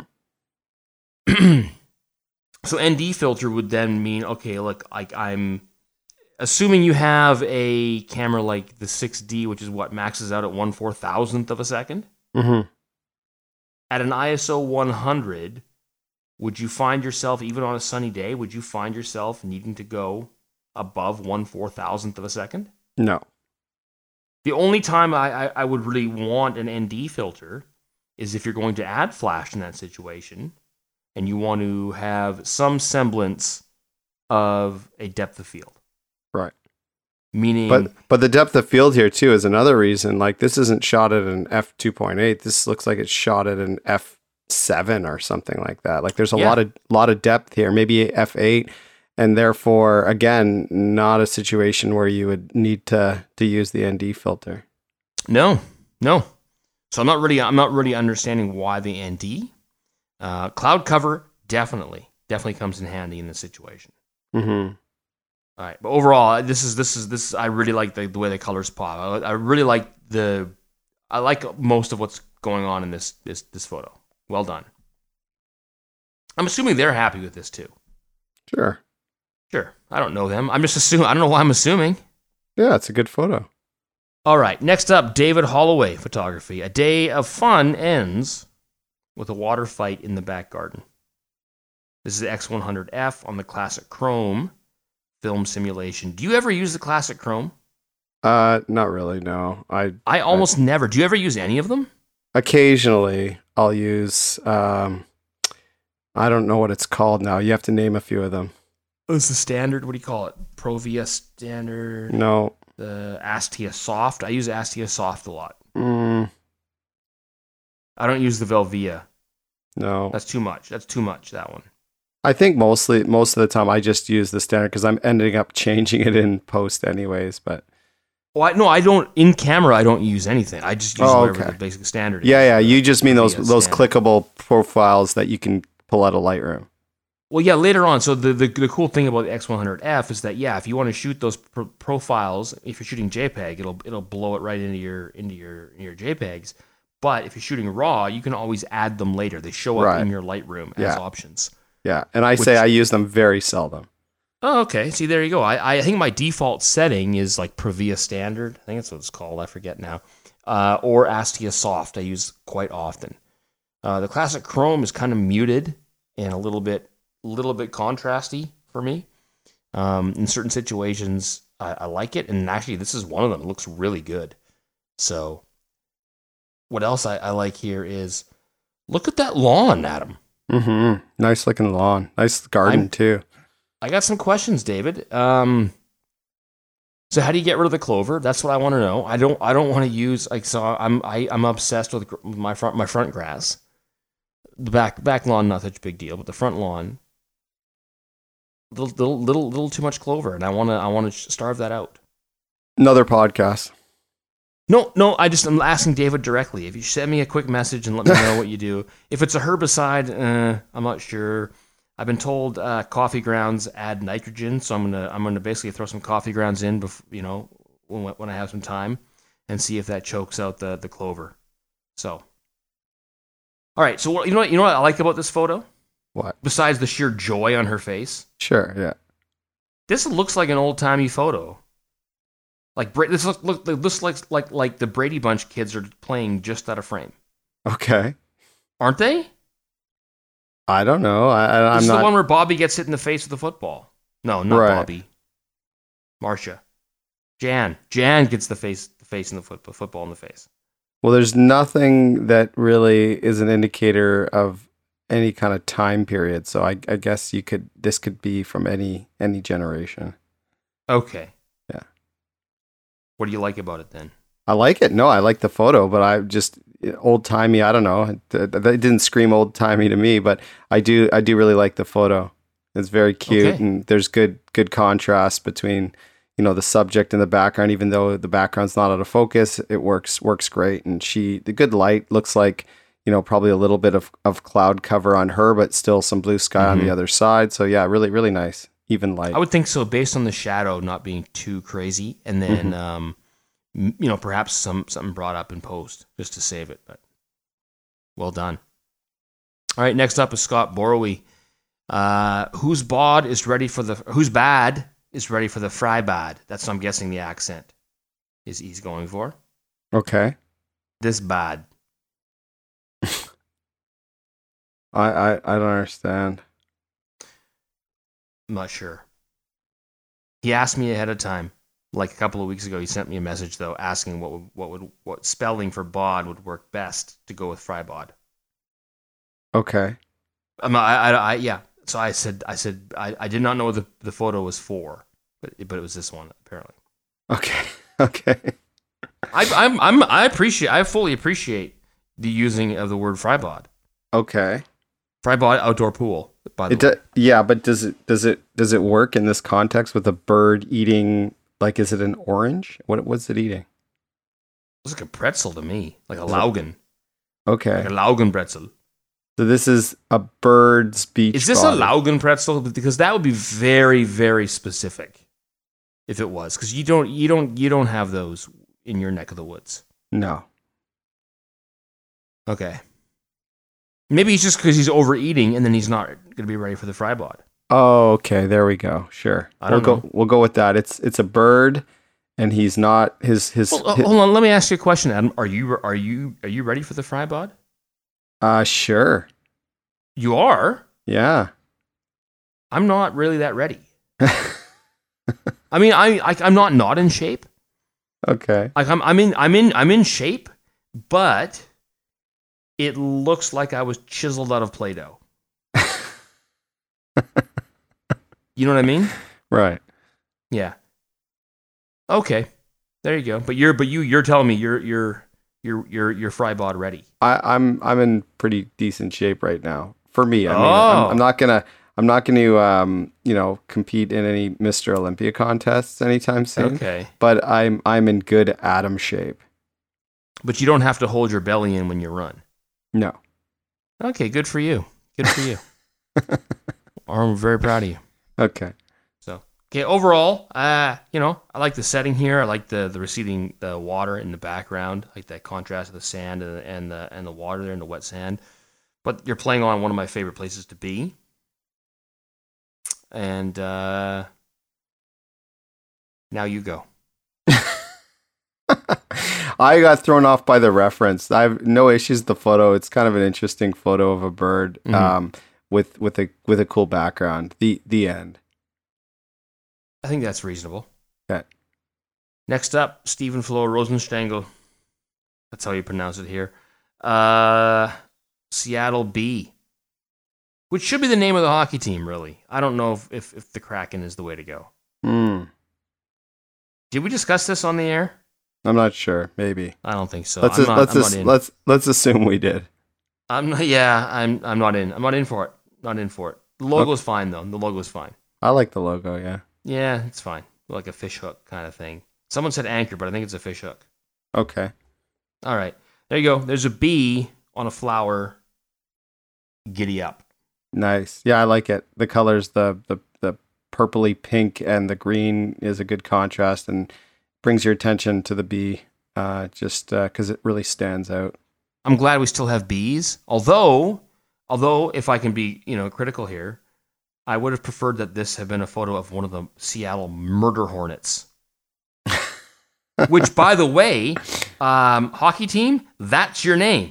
Mm-hmm. So N D filter would then mean, okay, look, like I'm assuming you have a camera like the six D, which is what maxes out at one four thousandth of a second. Mm-hmm. At an I S O one hundred, would you find yourself, even on a sunny day, would you find yourself needing to go above one four thousandth of a second? No. The only time I, I, I would really want an N D filter is if you're going to add flash in that situation, and you want to have some semblance of a depth of field. Right. Meaning... But but the depth of field here, too, is another reason. Like, this isn't shot at an f two point eight. This looks like it's shot at an f seven or something like that. Like, there's a yeah. lot of lot of depth here, maybe f eight, and therefore, again, not a situation where you would need to to use the N D filter. No, no. So I'm not really I'm not really understanding why the N D. Uh, cloud cover definitely definitely comes in handy in this situation. Mm-hmm. All right, but overall, this is this is this. I really like the, the way the colors pop. I, I really like the. I like most of what's going on in this this this photo. Well done. I'm assuming they're happy with this too. Sure. Sure. I don't know them. I'm just assuming. I don't know why I'm assuming. Yeah, it's a good photo. All right. Next up, David Holloway photography. A day of fun ends with a water fight in the back garden. This is the X one hundred F on the Classic Chrome film simulation. Do you ever use the Classic Chrome? Uh, not really. No, I. I almost I, never. Do you ever use any of them? Occasionally, I'll use. Um, I don't know what it's called now. You have to name a few of them. Oh, it's the standard. What do you call it? Provia standard. No. The Astia Soft. I use Astia Soft a lot. Mm, I don't use the Velvia. no. That's too much. That's too much. That one. I think mostly most of the time I just use the standard because I'm ending up changing it in post anyways. But well, I, no, I don't. In camera, I don't use anything. I just use oh, whatever okay. the basic standard yeah, is. yeah. You just mean those Velvia those standard. clickable profiles that you can pull out of Lightroom. Well, yeah, later on. So the, the the cool thing about the X one hundred F is that yeah, if you want to shoot those pro- profiles, if you're shooting JPEG, it'll it'll blow it right into your into your in your JPEGs. But if you're shooting RAW, you can always add them later. They show up Right. in your Lightroom as Yeah. options. Yeah, and I Which- say I use them very seldom. Oh, okay. See, there you go. I, I think my default setting is like Provia Standard. I think that's what it's called. I forget now. Uh, or Astia Soft. I use quite often. Uh, the Classic Chrome is kind of muted and a little bit, little bit contrasty for me. Um, in certain situations, I, I like it, and actually, this is one of them. It looks really good. So, what else I, I like here is look at that lawn, Adam. Mm-hmm. Nice looking lawn. Nice garden I'm- too. I got some questions, David. Um, so how do you get rid of the clover? That's what I want to know. I don't. I don't want to use like so. I'm. I, I'm obsessed with gr- my front. My front grass. The back back lawn, not such a big deal, but the front lawn, little little little little too much clover, and I want to. I want to starve that out. Another podcast. No, no. I just I'm asking David directly. If you send me a quick message and let me know what you do. If it's a herbicide, uh, I'm not sure. I've been told uh, coffee grounds add nitrogen, so I'm gonna I'm gonna basically throw some coffee grounds in, bef- you know, when when I have some time, and see if that chokes out the the clover. So, all right. So what, you know what you know what I like about this photo? What? Besides the sheer joy on her face. Sure, yeah. This looks like an old-timey photo. Like this look, look this looks like like the Brady Bunch kids are playing just out of frame. Okay. Aren't they? I don't know. I, I, I'm this is not. the one where Bobby gets hit in the face with the football. No, not Right. Bobby. Marcia. Jan. Jan gets the face, the face in the foot, football in the face. Well, there's nothing that really is an indicator of any kind of time period. So I, I guess you could. This could be from any any generation. Okay. Yeah. What do you like about it then? I like it. No, I like the photo, but I just old timey. I don't know. It, it didn't scream old timey to me, but I do. I do really like the photo. It's very cute, Okay. and there's good good contrast between, you know, the subject and the background. Even though the background's not out of focus, it works works great. And she, the good light looks like, you know, probably a little bit of, of cloud cover on her, but still some blue sky on Mhm. the other side. So yeah, really really nice, even light. I would think so, based on the shadow not being too crazy, and then um, m- you know, perhaps some something brought up in post just to save it. But well done. All right, next up is Scott Borowey. Uh, whose bod is ready for the whose bad is ready for the fry bad? That's what I'm guessing the accent is he's going for. Okay, This bad. I, I I don't understand. I'm not sure. He asked me ahead of time, like a couple of weeks ago. He sent me a message though, asking what would, what would what spelling for bod would work best to go with fry bod. Okay. Um, I, I, I, yeah. So I said, I said, I, I did not know what the, the photo was for, but but it was this one apparently. Okay. Okay. I, I'm, I'm, I appreciate, I fully appreciate the using of the word fry bod. Okay. Fry bod outdoor pool. By the It way, do, yeah, but does it does it does it work in this context with a bird eating, like, is it an orange? What what's it eating? it's like a pretzel to me, like a Is it- Laugen, Okay. like a Laugen pretzel. So this is a bird's beach. Is this body. a Laugen pretzel? Because that would be very, very specific if it was. Because you don't, you don't, you don't have those in your neck of the woods. No. Okay. Maybe it's just because he's overeating and then he's not going to be ready for the fry bod. Oh, okay. There we go. Sure. I don't we'll know. go. We'll go with that. It's it's a bird, and he's not his his. Well, uh, his- hold on. Let me ask you a question, Adam. Are you are you are you ready for the fry bod? uh sure. You are. Yeah. I'm not really that ready. I mean, I, I I'm not not in shape. Okay. Like I'm I'm in I'm in I'm in shape, but it looks like I was chiseled out of Play-Doh. You know what I mean? Right. Yeah. Okay. There you go. But you're but you you're telling me you're you're you're you're you're fry bod ready. I, I'm I'm in pretty decent shape right now. For me, I mean, Oh. I'm, I'm not gonna I'm not gonna um you know compete in any Mister Olympia contests anytime soon. Okay. But I'm I'm in good atom shape. But you don't have to hold your belly in when you run. No. Okay, good for you. Good for you. I'm very proud of you. Okay. So, okay, overall, uh, you know, I like the setting here. I like the the receding the water in the background. I like that contrast of the sand and the, and the and the water there in the wet sand. But you're playing on one of my favorite places to be. And uh, now you go. I got thrown off by the reference. I have no issues with the photo. It's kind of an interesting photo of a bird Mhm. um, with with a with a cool background. The the end. I think that's reasonable. Okay. Next up, Stephen Flo Rosenstengel. That's how you pronounce it here. Uh, Seattle B, which should be the name of the hockey team, really. I don't know if, if, if the Kraken is the way to go. Hmm. Did we discuss this on the air? I'm not sure. Maybe. I don't think so. let's I'm just, not, let's I'm just, not in. let's let's assume we did. I'm not, yeah, I'm I'm not in. I'm not in for it. Not in for it. The logo's fine though. The logo's fine. I like the logo. Yeah. Yeah, it's fine. Like a fish hook kind of thing. Someone said anchor, but I think it's a fish hook. Okay. All right. There you go. There's a bee on a flower. Giddy up. Nice. Yeah, I like it. The colors, the the the purpley pink and the green is a good contrast and brings your attention to the bee. Uh, just because uh, it really stands out. I'm glad we still have bees. Although Although, if I can be, you know, critical here, I would have preferred that this have been a photo of one of the Seattle Murder Hornets. Which, by the way, um, hockey team, that's your name.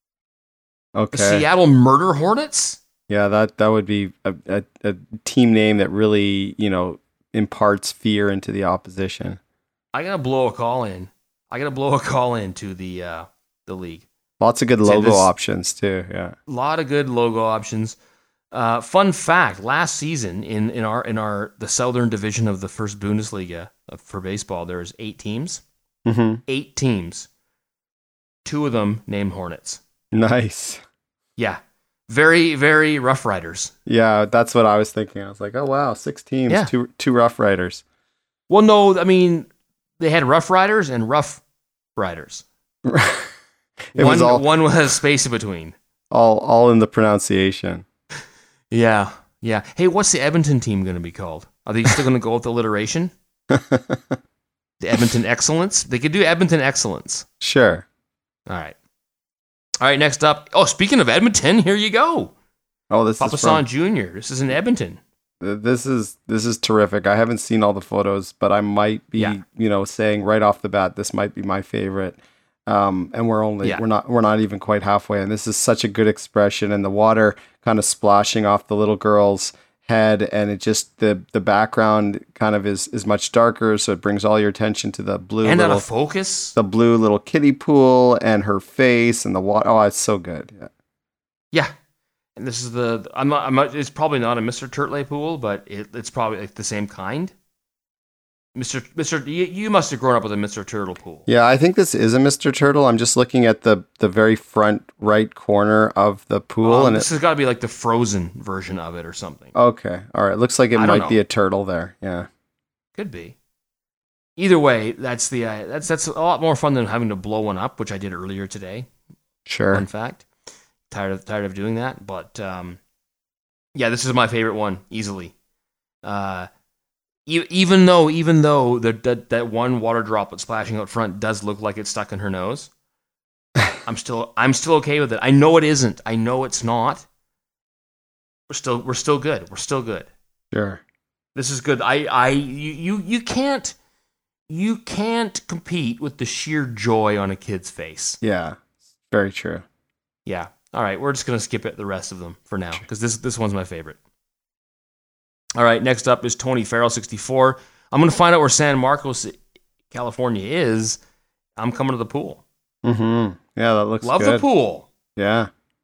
Okay. The Seattle Murder Hornets? Yeah, that, that would be a, a, a team name that really, you know, imparts fear into the opposition. I gotta blow a call in. I gotta blow a call in to the uh, the league. Lots of good Say logo this- options too. Yeah. A lot of good logo options. Uh, fun fact: last season in, in our in our the Southern Division of the First Bundesliga for baseball, there's eight teams. Mm-hmm. Eight teams. Two of them named Hornets. Nice. Yeah, very very Rough Riders. Yeah, that's what I was thinking. I was like, oh wow, six teams, Yeah. two two Rough Riders. Well, no, I mean they had Rough Riders and Rough Riders. it one was all, one was space in between. all all in the pronunciation. Yeah, yeah. Hey, what's the Edmonton team going to be called? Are they still going to go with alliteration? The Edmonton Excellence? They could do Edmonton Excellence. Sure. All right. All right, next up. Oh, speaking of Edmonton, here you go. Oh, this Papa is San from, Junior This is in Edmonton. this is this is terrific. I haven't seen all the photos, but I might be, Yeah. you know, saying right off the bat this might be my favorite. Um, and we're only Yeah. we're not we're not even quite halfway, and this is such a good expression, and the water kind of splashing off the little girl's head, and it just the the background kind of is is much darker, so it brings all your attention to the blue And out little of focus. the blue little kiddie pool and her face and the water. Oh, it's so good. Yeah. Yeah. And this is the, I'm not, I'm not, it's probably not a Mister Turtley pool, but it, it's probably like the same kind. Mister Mister You, you must have grown up with a Mister Turtle pool. Yeah, I think this is a Mister Turtle. I'm just looking at the the very front right corner of the pool, Um, and this it, has got to be like the frozen version of it or something. okay, all right. Looks like it I don't might know. be a turtle there. Yeah, Could be. Either way, that's the uh, that's that's a lot more fun than having to blow one up, which I did earlier today. sure. Fun fact. Tired of tired of doing that, but um, yeah, this is my favorite one easily. Uh, e- even though even though the, that that one water droplet splashing out front does look like it's stuck in her nose, I'm still I'm still okay with it. I know it isn't. I know it's not. We're still we're still good. We're still good. Sure. This is good. I I you you, you can't you can't compete with the sheer joy on a kid's face. Yeah, very true. Yeah. All right, we're just gonna skip it the rest of them for now because this this one's my favorite. All right, next up is Tony Farrell, sixty-four. I'm gonna find out where San Marcos, California is. I'm coming to the pool. Mm-hmm. Yeah, that looks Love good. the pool. Yeah.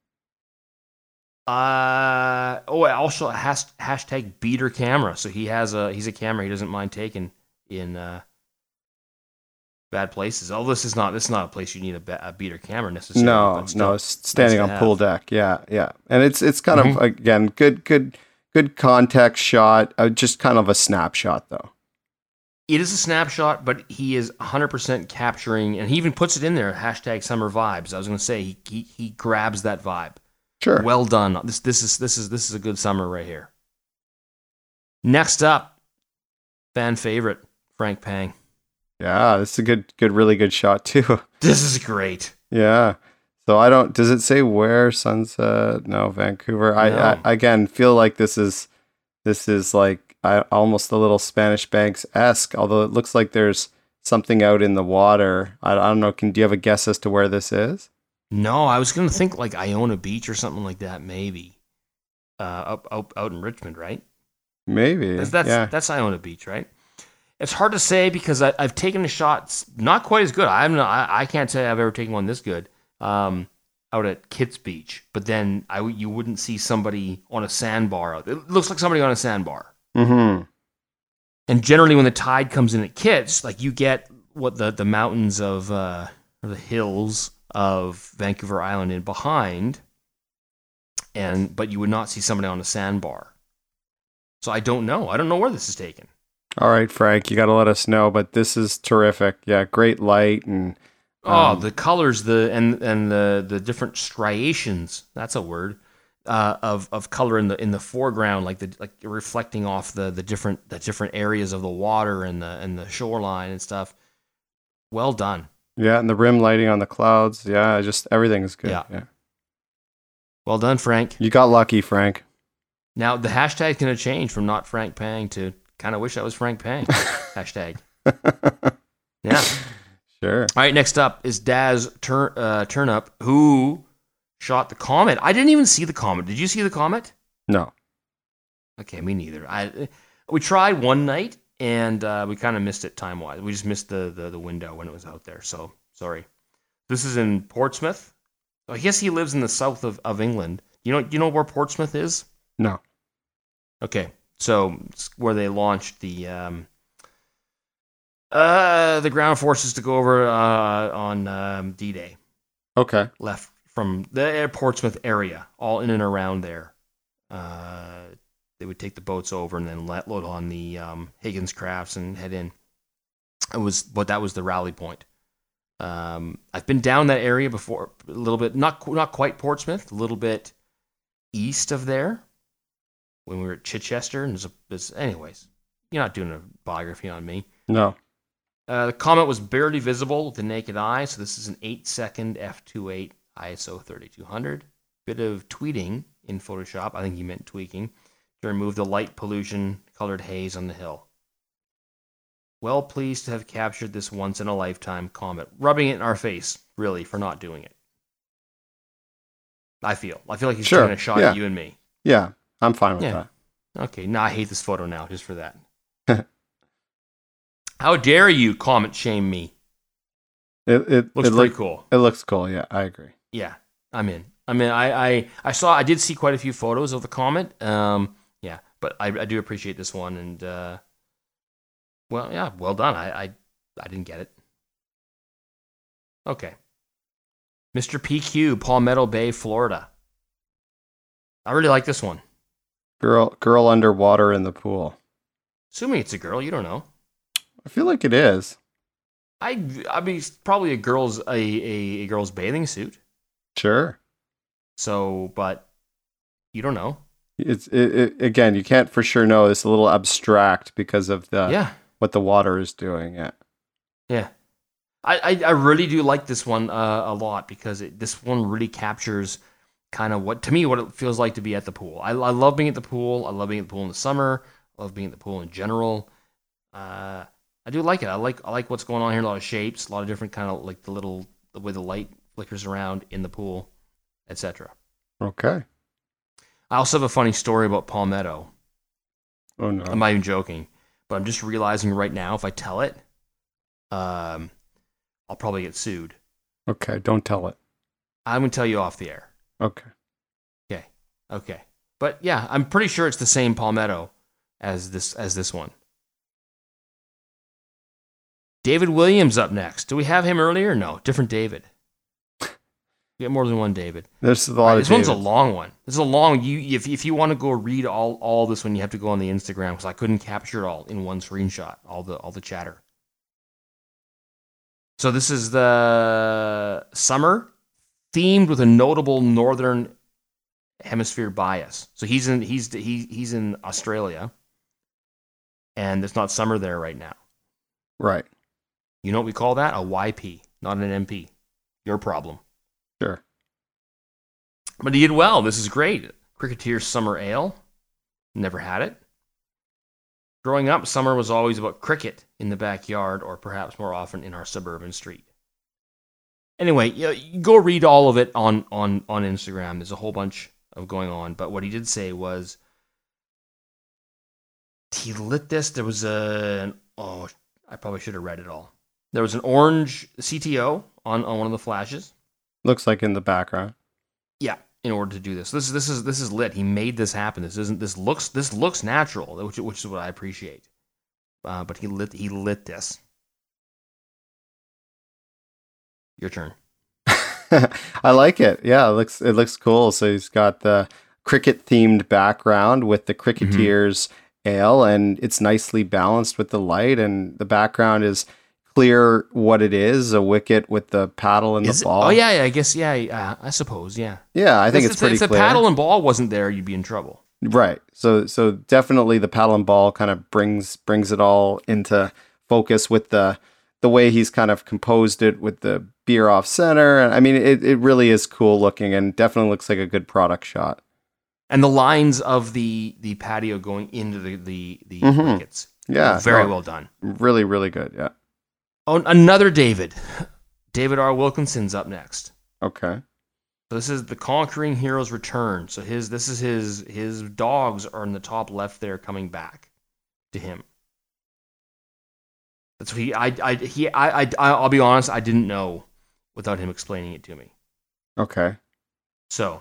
Uh oh, also has hashtag beater camera. So he has a he's a camera he doesn't mind taking in uh, bad places. Oh, this is not this is not a place you need a, be- a beater camera necessarily. No, but still, no, it's standing nice on to pool have. deck. Yeah, yeah, and it's it's kind of Mhm. again good, good, good context shot. Uh, just kind of a snapshot though. It is a snapshot, but he is one hundred percent capturing, and he even puts it in there. Hashtag summer vibes. I was going to say he, he he grabs that vibe. Sure. Well done. This this is this is this is a good summer right here. Next up, fan favorite Frank Pang. Yeah, this is a good, good, really good shot too. This is great. Yeah. So I don't. Does it say where Sunset? No, Vancouver. I, No. I again feel like this is this is like I, almost a little Spanish Banks esque. Although it looks like there's something out in the water. I, I don't know. Can do you have a guess as to where this is? No, I was going to think like Iona Beach or something like that, maybe. Uh, up, up out in Richmond, right? Maybe. That's that's, yeah. that's Iona Beach, right? It's hard to say because I, I've taken the shots not quite as good. I'm not, I, I can't say I've ever taken one this good um, out at Kitts Beach. But then I w- you wouldn't see somebody on a sandbar. It looks like somebody on a sandbar. Mm-hmm. And generally, when the tide comes in at Kitts, like you get what the the mountains of uh, or the hills of Vancouver Island in behind, and but you would not see somebody on a sandbar. So I don't know. I don't know where this is taken. All right, Frank, you got to let us know. But this is terrific. Yeah, great light and. Oh, um, the colors, the and and the the different striations. That's a word. Uh, of of color in the in the foreground, like the like reflecting off the the different the different areas of the water and the and the shoreline and stuff. Well done. Yeah, and the rim lighting on the clouds. Yeah, just everything's good. Yeah. Yeah. Well done, Frank. You got lucky, Frank. Now, the hashtag's going to change from not Frank Pang to kind of wish I was Frank Pang. Hashtag. Yeah. Sure. All right, next up is Daz Tur- uh, Turnup, who shot the comet. I didn't even see the comet. Did you see the comet? No. Okay, me neither. I We tried one night, and uh, we kind of missed it time-wise. We just missed the, the, the window when it was out there, so sorry. This is in Portsmouth. I guess he lives in the south of, of England. You know, you know where Portsmouth is? No. Okay, so it's where they launched the um, uh, the ground forces to go over uh, on um, D-Day. Okay. Left from the Portsmouth area, all in and around there. Uh, they would take the boats over and then let load on the um, Higgins crafts and head in. It was, but that was the rally point. Um, I've been down that area before, a little bit, not not quite Portsmouth, a little bit east of there. When we were at Chichester, and there's a, there's, anyways, you're not doing a biography on me. No. Uh, the comet was barely visible with the naked eye, so this is an eight-second f twenty-eight I S O thirty-two hundred. Bit of tweeting in Photoshop, I think he meant tweaking, to remove the light pollution-colored haze on the hill. Well pleased to have captured this once-in-a-lifetime comet, rubbing it in our face, really, for not doing it. I feel. I feel like he's Sure. taking a shot Yeah. at you and me. Yeah. I'm fine with Yeah. that. Okay, now I hate this photo now, just for that. How dare you comment shame me? It it Looks it pretty look, cool. It looks cool. Yeah, I agree. Yeah, I'm in. I mean, I, I, I saw, I did see quite a few photos of the comet. Um, yeah, but I, I do appreciate this one, and uh, well, yeah, well done. I, I, I didn't get it. Okay, Mister P Q, Palmetto Bay, Florida. I really like this one. Girl, girl underwater in the pool. Assuming it's a girl, you don't know. I feel like it is. I, I mean, it's probably a girl's a, a, a girl's bathing suit. Sure. So, but you don't know. It's it, it, again, you can't for sure know. It's a little abstract because of the Yeah, what the water is doing. Yeah. yeah. I, I, I really do like this one uh, a lot because it, this one really captures kind of what, to me, what it feels like to be at the pool. I, I love being at the pool. I love being at the pool in the summer. I love being at the pool in general. Uh, I do like it. I like I like what's going on here. A lot of shapes, a lot of different kind of like the little the way the light flickers around in the pool, et cetera. Okay. I also have a funny story about Palmetto. Oh no. I'm not even joking, but I'm just realizing right now if I tell it, um, I'll probably get sued. Okay. Don't tell it. I'm gonna tell you off the air. Okay. Okay. Okay. But yeah, I'm pretty sure it's the same Palmetto as this as this one. David Williams up next. Do we have him earlier? No, different David. We got more than one David. There's a lot Right, of this one's a Davids. long one. This is a long. You if if you want to go read all all this one, you have to go on the Instagram because I couldn't capture it all in one screenshot. All the all the chatter. So this is the summer themed with a notable northern hemisphere bias. So he's in he's he, he's in Australia, and it's not summer there right now. Right. You know what we call that? A Y P, not an M P. Your problem. Sure. But he did well. This is great. Cricketeer's Summer Ale. Never had it. Growing up, summer was always about cricket in the backyard, or perhaps more often in our suburban street. Anyway, you, you go read all of it on, on, on Instagram. There's a whole bunch of going on. But what he did say was he lit this. There was a... Oh, I probably should have read it all. There was an orange C T O on, on one of the flashes. Looks like in the background. Yeah, in order to do this, this is this is this is lit. He made this happen. This isn't. This looks this looks natural, which which is what I appreciate. Uh, but he lit he lit this. Your turn. I like it. Yeah, it looks it looks cool. So he's got the cricket themed background with the Cricketeers ale, and it's nicely balanced with the light, and the background is clear what it is, a wicket with the paddle and Is the it- ball. Oh yeah, yeah, I guess yeah. Uh, I suppose yeah. Yeah, I think If- it's pretty if the clear. paddle and ball wasn't there, you'd be in trouble. Right. So so definitely the paddle and ball kind of brings brings it all into focus with the the way he's kind of composed it with the beer off center. I mean, it, it really is cool looking and definitely looks like a good product shot. And the lines of the, the patio going into the the, the Mhm. wickets. Yeah. Very no, well done. Really, really good. Yeah. Oh, another David. David R. Wilkinson's up next. Okay. So this is the Conquering Heroes Return. So his this is his his dogs are in the top left there coming back to him. That's what he I I he I I I'll be honest, I didn't know without him explaining it to me. Okay. So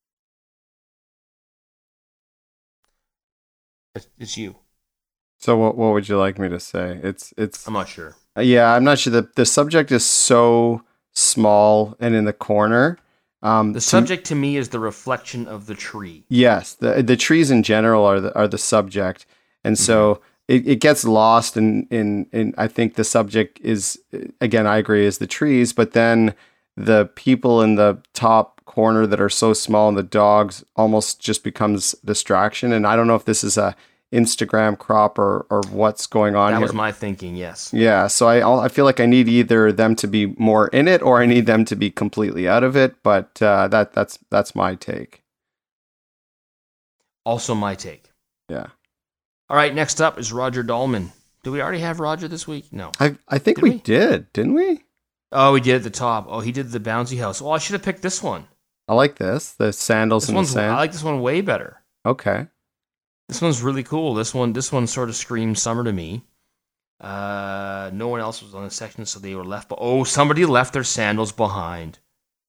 it's, it's you. So what what would you like me to say? It's it's I'm not sure. yeah, I'm not sure. The the subject is so small and in the corner. Um, The to- subject to me is the reflection of the tree. yes, the the trees in general are the are the subject, and so it, it gets lost in in in. I think the subject is, again, I agree, is the trees, but then the people in the top corner that are so small and the dogs almost just becomes distraction. And I don't know if this is a Instagram crop or or what's going on That here. was my thinking, yes. Yeah, so I I'll- I feel like I need either them to be more in it or I need them to be completely out of it. But uh, that that's that's my take. Also my take. Yeah, All right, next up is Roger Dahlman. Did we already have Roger this week? No. I I think Did we, we? did, didn't we? Oh, he did at the top. Oh, he did the bouncy house. Well, I should have picked this one. I like this. The sandals This in the one's sand. I like this one way better. Okay. This one's really cool. This one this one sort of screams summer to me. Uh, no one else was on the section, so they were left. But oh, somebody left their sandals behind.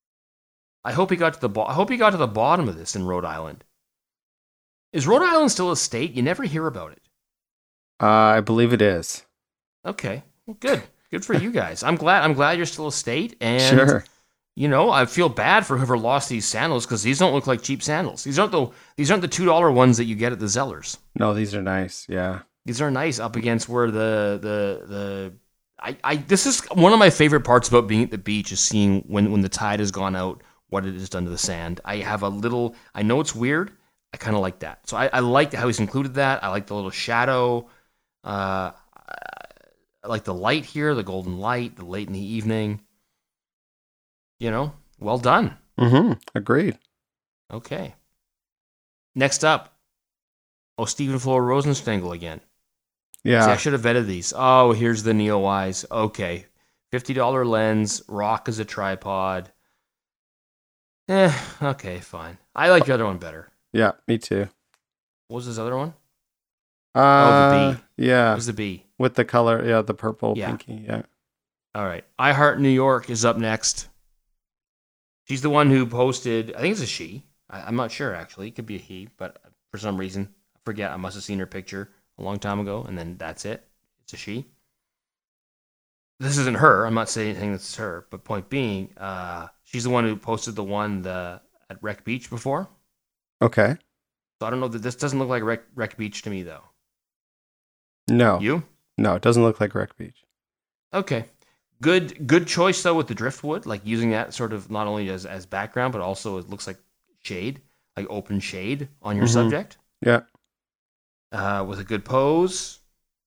I hope he got to the bo- I hope he got to the bottom of this in Rhode Island. Is Rhode Island still a state? You never hear about it. Uh, I believe it is. Okay, well, good, good for you guys. I'm glad. I'm glad you're still a state, and Sure. you know, I feel bad for whoever lost these sandals because these don't look like cheap sandals. These aren't the these aren't the two dollar ones that you get at the Zellers. No, these are nice. Yeah. These are nice up against where the the the I, I this is one of my favorite parts about being at the beach is seeing when when the tide has gone out what it has done to the sand. I have a little I know it's weird. I kind of like that. So I, I like how he's included that. I like the little shadow. Uh, I like the light here, the golden light, the late in the evening. You know, well done. Mm-hmm. Agreed. Okay. Next up, oh, Stephen Floor Rosenstengel again. Yeah. See, I should have vetted these. Oh, here's the Neo Eyes. Okay. fifty dollar lens, rock as a tripod. Eh, okay, fine. I like the other one better. Yeah. Me too. What was this other one? Uh, the bee. Yeah. What was the B? With the color. Yeah. The purple, Yeah. pinky. Yeah. All right. I Heart New York is up next. She's the one who posted, I think it's a she. I, I'm not sure, actually. It could be a he, but for some reason, I forget. I must have seen her picture a long time ago, and then that's it. It's a she. This isn't her. I'm not saying anything that's her, but point being, uh, she's the one who posted the one the, at Wreck Beach before. Okay. So I don't know that this doesn't look like Wreck, Wreck Beach to me, though. No. You? No, it doesn't look like Wreck Beach. Okay. Good good choice, though, with the driftwood, like using that sort of not only as, as background, but also it looks like shade, like open shade on your Mhm. subject. Yeah. Uh, with a good pose.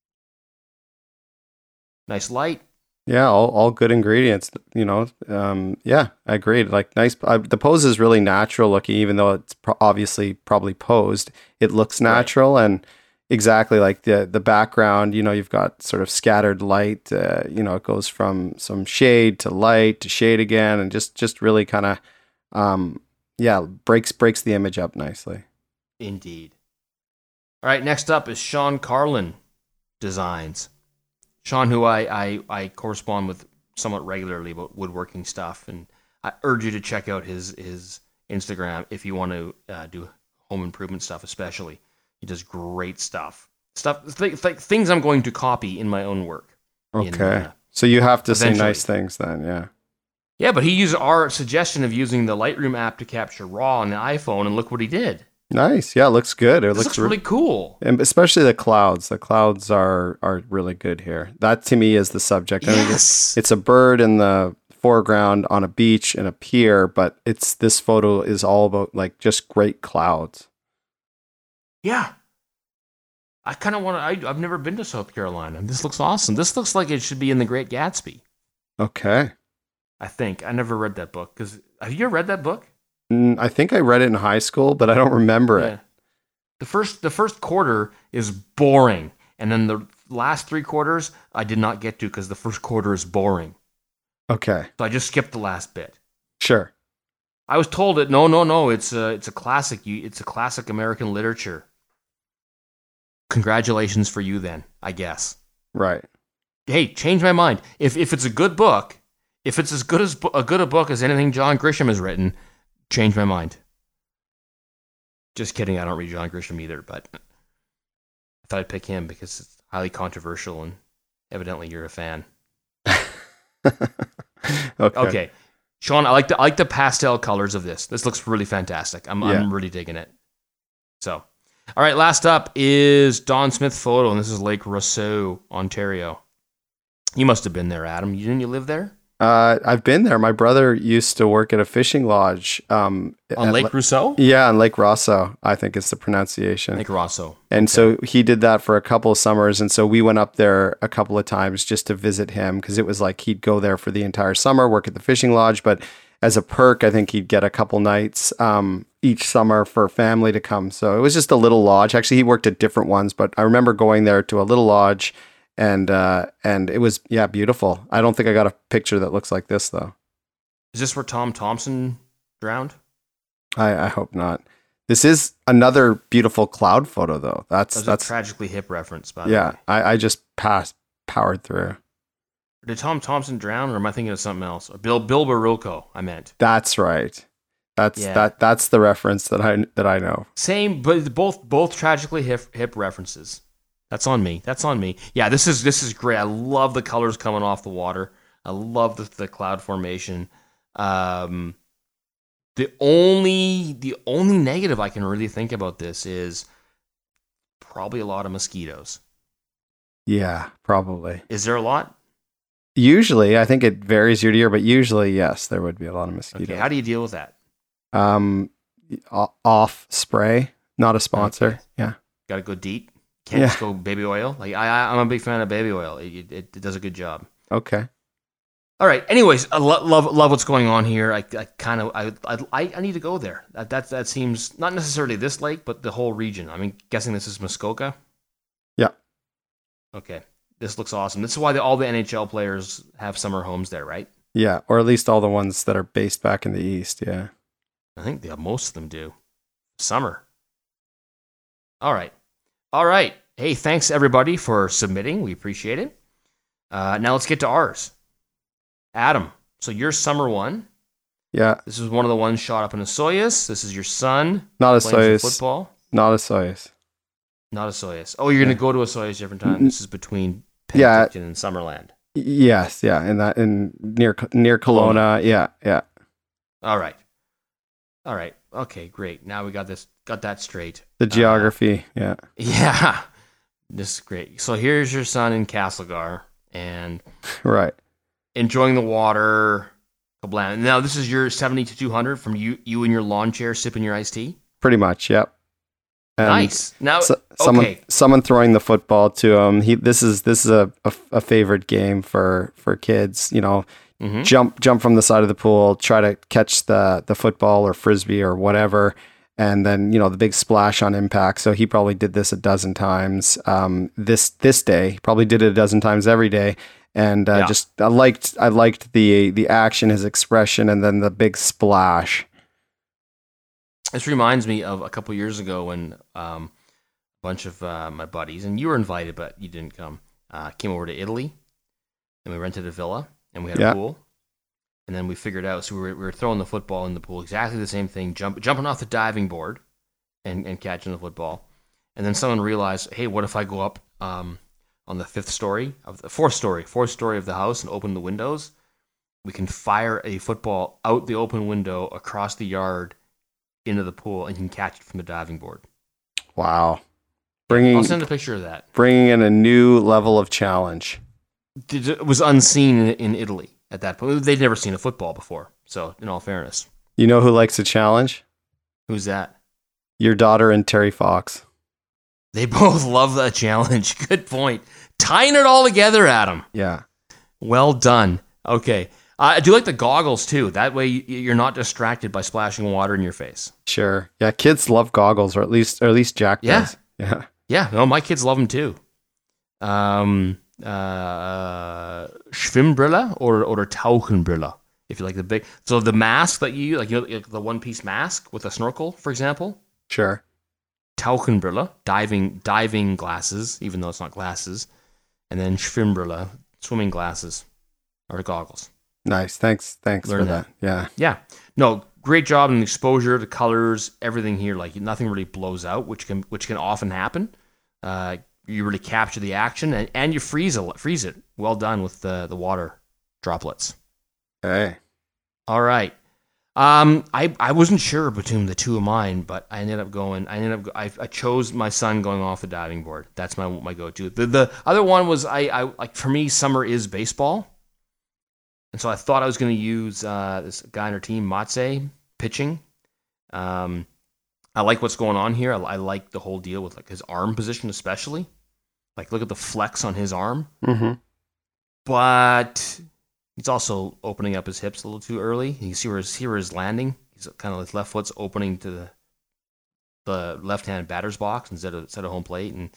Nice light. Yeah, all, all good ingredients, you know. Um, yeah, I agreed. Like nice. Uh, the pose is really natural looking, even though it's pro- obviously probably posed. It looks natural and exactly like the the background. You know, you've got sort of scattered light. Uh, you know, it goes from some shade to light to shade again, and just just really kind of, um, yeah, breaks breaks the image up nicely. Indeed. All right, next up is Sean Carlin Designs. Sean, who I, I, I correspond with somewhat regularly about woodworking stuff, and I urge you to check out his his Instagram if you want to uh, do home improvement stuff, especially. He does great stuff. Stuff th- th- things I'm going to copy in my own work. Okay, In, uh, so you have to say eventually. nice things then, yeah. Yeah, but he used our suggestion of using the Lightroom app to capture RAW on the iPhone, and look what he did. Nice, yeah, it looks good. It This looks, looks re- really cool. And especially the clouds. The clouds are are really good here. That to me is the subject. I think it's, Yes. it's a bird in the foreground on a beach and a pier, but it's this photo is all about like just great clouds. Yeah. I kind of want to. I've never been to South Carolina. This looks awesome. This looks like it should be in The Great Gatsby. Okay. I think. I never read that book. Because have you ever read that book? Mm, I think I read it in high school, but I don't remember Yeah. it. The first the first quarter is boring, and then the last three quarters I did not get to because the first quarter is boring. Okay. So I just skipped the last bit. Sure. I was told that no, no, no, it's a it's a classic. You, it's a classic American literature. Congratulations for you, then. I guess. Right. Hey, change my mind. If if it's a good book, if it's as good as a good a book as anything John Grisham has written, change my mind. Just kidding. I don't read John Grisham either, but I thought I'd pick him because it's highly controversial and evidently you're a fan. okay. Okay, Sean, I like the I like the pastel colors of this. This looks really fantastic. I'm Yeah. I'm really digging it. So, all right. Last up is Don Smith photo, and this is Lake Rousseau, Ontario. You must have been there, Adam. You didn't you live there Uh, I've been there. My brother used to work at a fishing lodge. Um, on at Lake La- Rousseau? Yeah, on Lake Rosso, I think is the pronunciation. Lake Rousseau. And so he did that for a couple of summers. And so we went up there a couple of times just to visit him because it was like he'd go there for the entire summer, work at the fishing lodge. But as a perk, I think he'd get a couple nights um, each summer for family to come. So it was just a little lodge. Actually, he worked at different ones, but I remember going there to a little lodge and uh, and it was, yeah, beautiful. I don't think I got a picture that looks like this, though. Is this where Tom Thompson drowned? I, I hope not. This is another beautiful cloud photo, though. That's That's, that's a tragically hip reference, by the yeah. way. I, I just passed powered through. Did Tom Thompson drown, or am I thinking of something else? Or Bill Bill Baruco, I meant. That's right. That's Yeah. that. That's the reference that I that I know. Same, but both both tragically hip, hip references. That's on me. That's on me. Yeah, this is this is great. I love the colors coming off the water. I love the, the cloud formation. Um, the only the only negative I can really think about this is probably a lot of mosquitoes. Yeah, probably. Is there a lot? Usually, I think it varies year to year, but usually, yes, there would be a lot of mosquitoes. Okay, how do you deal with that? Um, o- off spray, not a sponsor. Okay. Yeah. Got to go deep. Can't Yeah. just go baby oil. Like I, I, I'm a big fan of baby oil. It, it, it does a good job. Okay. All right. Anyways, I lo- love love what's going on here. I, I kind of I, I I need to go there. That that that seems not necessarily this lake, but the whole region. I mean, guessing this is Muskoka. Yeah. Okay. This looks awesome. This is why the, all the N H L players have summer homes there, right? Yeah, or at least all the ones that are based back in the East. Yeah. I think they, most of them do. Summer. All right. All right. Hey, thanks everybody for submitting. We appreciate it. Uh, now let's get to ours. Adam, so your summer one. Yeah. This is one of the ones shot up in a Soyuz. This is your son Not a playing some Soyuz. football. Not a Soyuz. Not a Soyuz. Oh, you're going to go to a Soyuz different time. This is between Yeah. Penticton and Summerland. Yes. Yeah. In that in near near Kelowna. Yeah. Yeah. All right. All right. Okay, great. Now we got this. Got that straight. The geography. Uh, yeah. Yeah. This is great. So here's your son in Castlegar and Right. enjoying the water. Kablam. Now this is your seventy to two hundred from you you in your lawn chair sipping your iced tea. Pretty much. Yep. And Nice. Now, so, someone okay. someone throwing the football to him. He this is this is a, a, a favorite game for for kids. You know, Mhm. jump jump from the side of the pool, try to catch the the football or frisbee or whatever, and then you know the big splash on impact. So he probably did this a dozen times. Um, this this day, he probably did it a dozen times every day. And uh, Yeah. just I liked I liked the the action, his expression, and then the big splash. This reminds me of a couple years ago when um, a bunch of uh, my buddies, and you were invited, but you didn't come, uh, came over to Italy, and we rented a villa, and we had Yeah. a pool, and then we figured out, so we were, we were throwing the football in the pool, exactly the same thing, jump, jumping off the diving board and, and catching the football, and then someone realized, hey, what if I go up um, on the fifth story, of the fourth story, fourth story of the house and open the windows? We can fire a football out the open window across the yard into the pool, and you can catch it from the diving board. Wow, bringing I'll send a picture of that. bringing in a new level of challenge. It was unseen in, in Italy at that point. They'd never seen a football before. So, in all fairness, You know who likes a challenge? who's that? Your daughter and Terry Fox. They both love that challenge. Good point. Tying it all together, Adam. Yeah. Well done. Okay. I do like the goggles too. That way you- you're not distracted by splashing water in your face. Sure. Yeah, kids love goggles, or at least or at least Jack Yeah. does. Yeah. Yeah, no, my kids love them too. Um, uh, Schwimmbrille or or Tauchenbrille, if you like the big. So the mask that you like, you know, like the one piece mask with a snorkel, for example. Sure. Tauchenbrille, diving diving glasses, even though it's not glasses, and then Schwimmbrille, swimming glasses or goggles. Nice. Thanks. Thanks Learn for that. Yeah. Yeah, no, great job in the exposure, the colors, everything here. Like nothing really blows out, which can which can often happen. Uh, you really capture the action, and, and you freeze a, freeze it. Well done with the the water droplets. Hey. All right. Um, I, I wasn't sure between the two of mine, but I ended up going. I ended up. I, I chose my son going off the diving board. That's my my go to. The the other one was I I like for me summer is baseball, and so I thought I was going to use uh, this guy on our team, Matse, pitching. Um, I like what's going on here. I, I like the whole deal with like his arm position, especially. Like look at the flex on his arm, Mm-hmm. but. He's also opening up his hips a little too early. You see where his, see where his landing. He's kind of his left foot's opening to the the left-hand batter's box instead of instead of home plate, and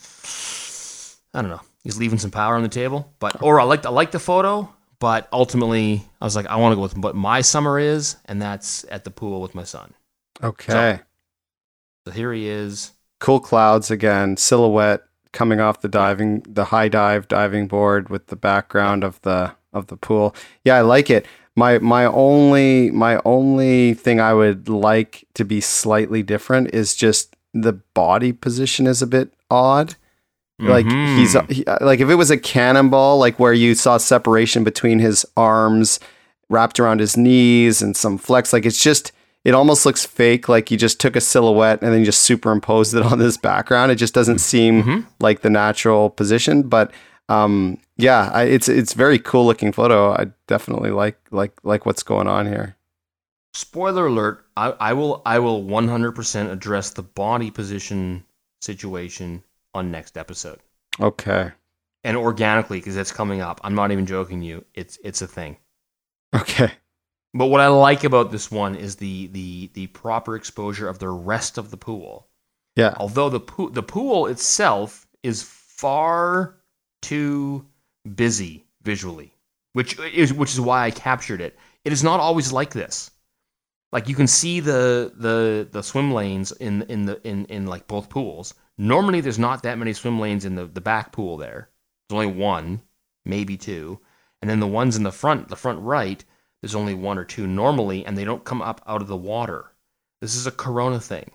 I don't know. He's leaving some power on the table. But or I like I like the photo, but ultimately I was like I want to go with what my summer is, and that's at the pool with my son. Okay. So, so here he is. Cool clouds again. Silhouette coming off the diving, the high dive diving board with the background of the. of the pool. Yeah, I like it. My my only my only thing I would like to be slightly different is just the body position is a bit odd. Like Mhm. he's he, like if it was a cannonball, like where you saw separation between his arms wrapped around his knees and some flex, like it's just it almost looks fake. Like you just took a silhouette and then you just superimposed it on this background. It just doesn't seem Mhm. like the natural position, but. Um, yeah, I, it's it's very cool looking photo. I definitely like like like what's going on here. Spoiler alert, I, I will I will one hundred percent address the body position situation on next episode. Okay. And organically, because it's coming up. I'm not even joking you. It's it's a thing. Okay. But what I like about this one is the the the proper exposure of the rest of the pool. Yeah. Although the pool the pool itself is far too busy visually, which is which is why I captured it. It is not always like this. Like you can see the the the swim lanes in in the in in like both pools. Normally, there's not that many swim lanes in the the back pool. There, there's only one, maybe two, and then the ones in the front, the front right, there's only one or two normally, and they don't come up out of the water. This is a Corona thing.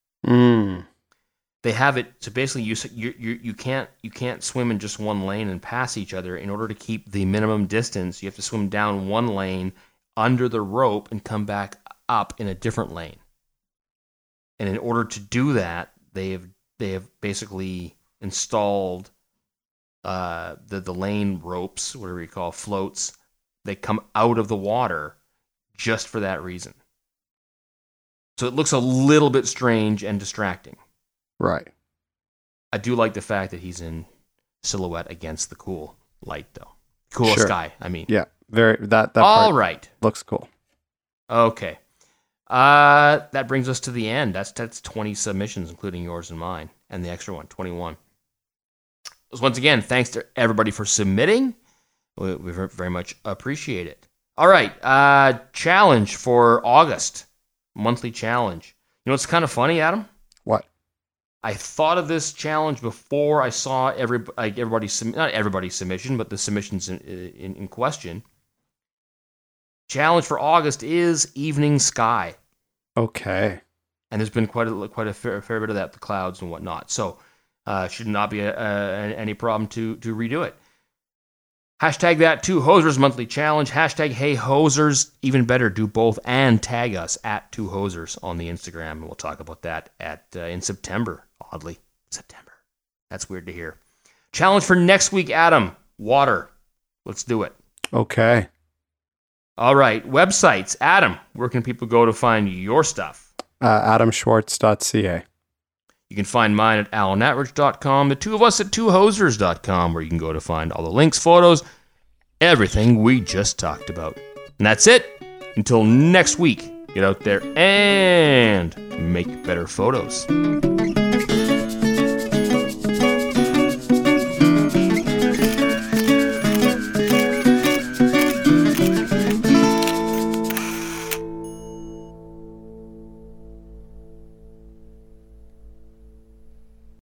Mm. They have it so basically you you you you can't you can't swim in just one lane and pass each other. In order to keep the minimum distance, you have to swim down one lane under the rope and come back up in a different lane. And in order to do that, they have they have basically installed uh, the the lane ropes, whatever you call floats. They come out of the water just for that reason. So it looks a little bit strange and distracting. Right. I do like the fact that he's in silhouette against the cool light, though. Cool Sure. sky, I mean. Yeah. Very that that All part right. looks cool. Okay. Uh, that brings us to the end. That's that's twenty submissions, including yours and mine, and the extra one, twenty-one. So once again, thanks to everybody for submitting. We, we very much appreciate it. All right. Uh, challenge for August. Monthly challenge. You know what's kind of funny, Adam? What? I thought of this challenge before I saw every like everybody's not everybody's submission, but the submissions in, in, in question. Challenge for August is evening sky, Okay. and there's been quite a quite a fair, fair bit of that, the clouds and whatnot. So, uh, should not be a, a, any problem to to redo it. Hashtag that Two Hosers Monthly Challenge. Hashtag Hey Hosers. Even better, do both and tag us at Two Hosers on the Instagram, and we'll talk about that at uh, in September. Oddly, September. That's weird to hear. Challenge for next week, Adam. Water. Let's do it. Okay. All right. Websites. Adam, where can people go to find your stuff? Uh, adam schwartz dot c a. You can find mine at alan atridge dot com, the two of us at two hosers dot com, where you can go to find all the links, photos, everything we just talked about. And that's it. Until next week, get out there and make better photos.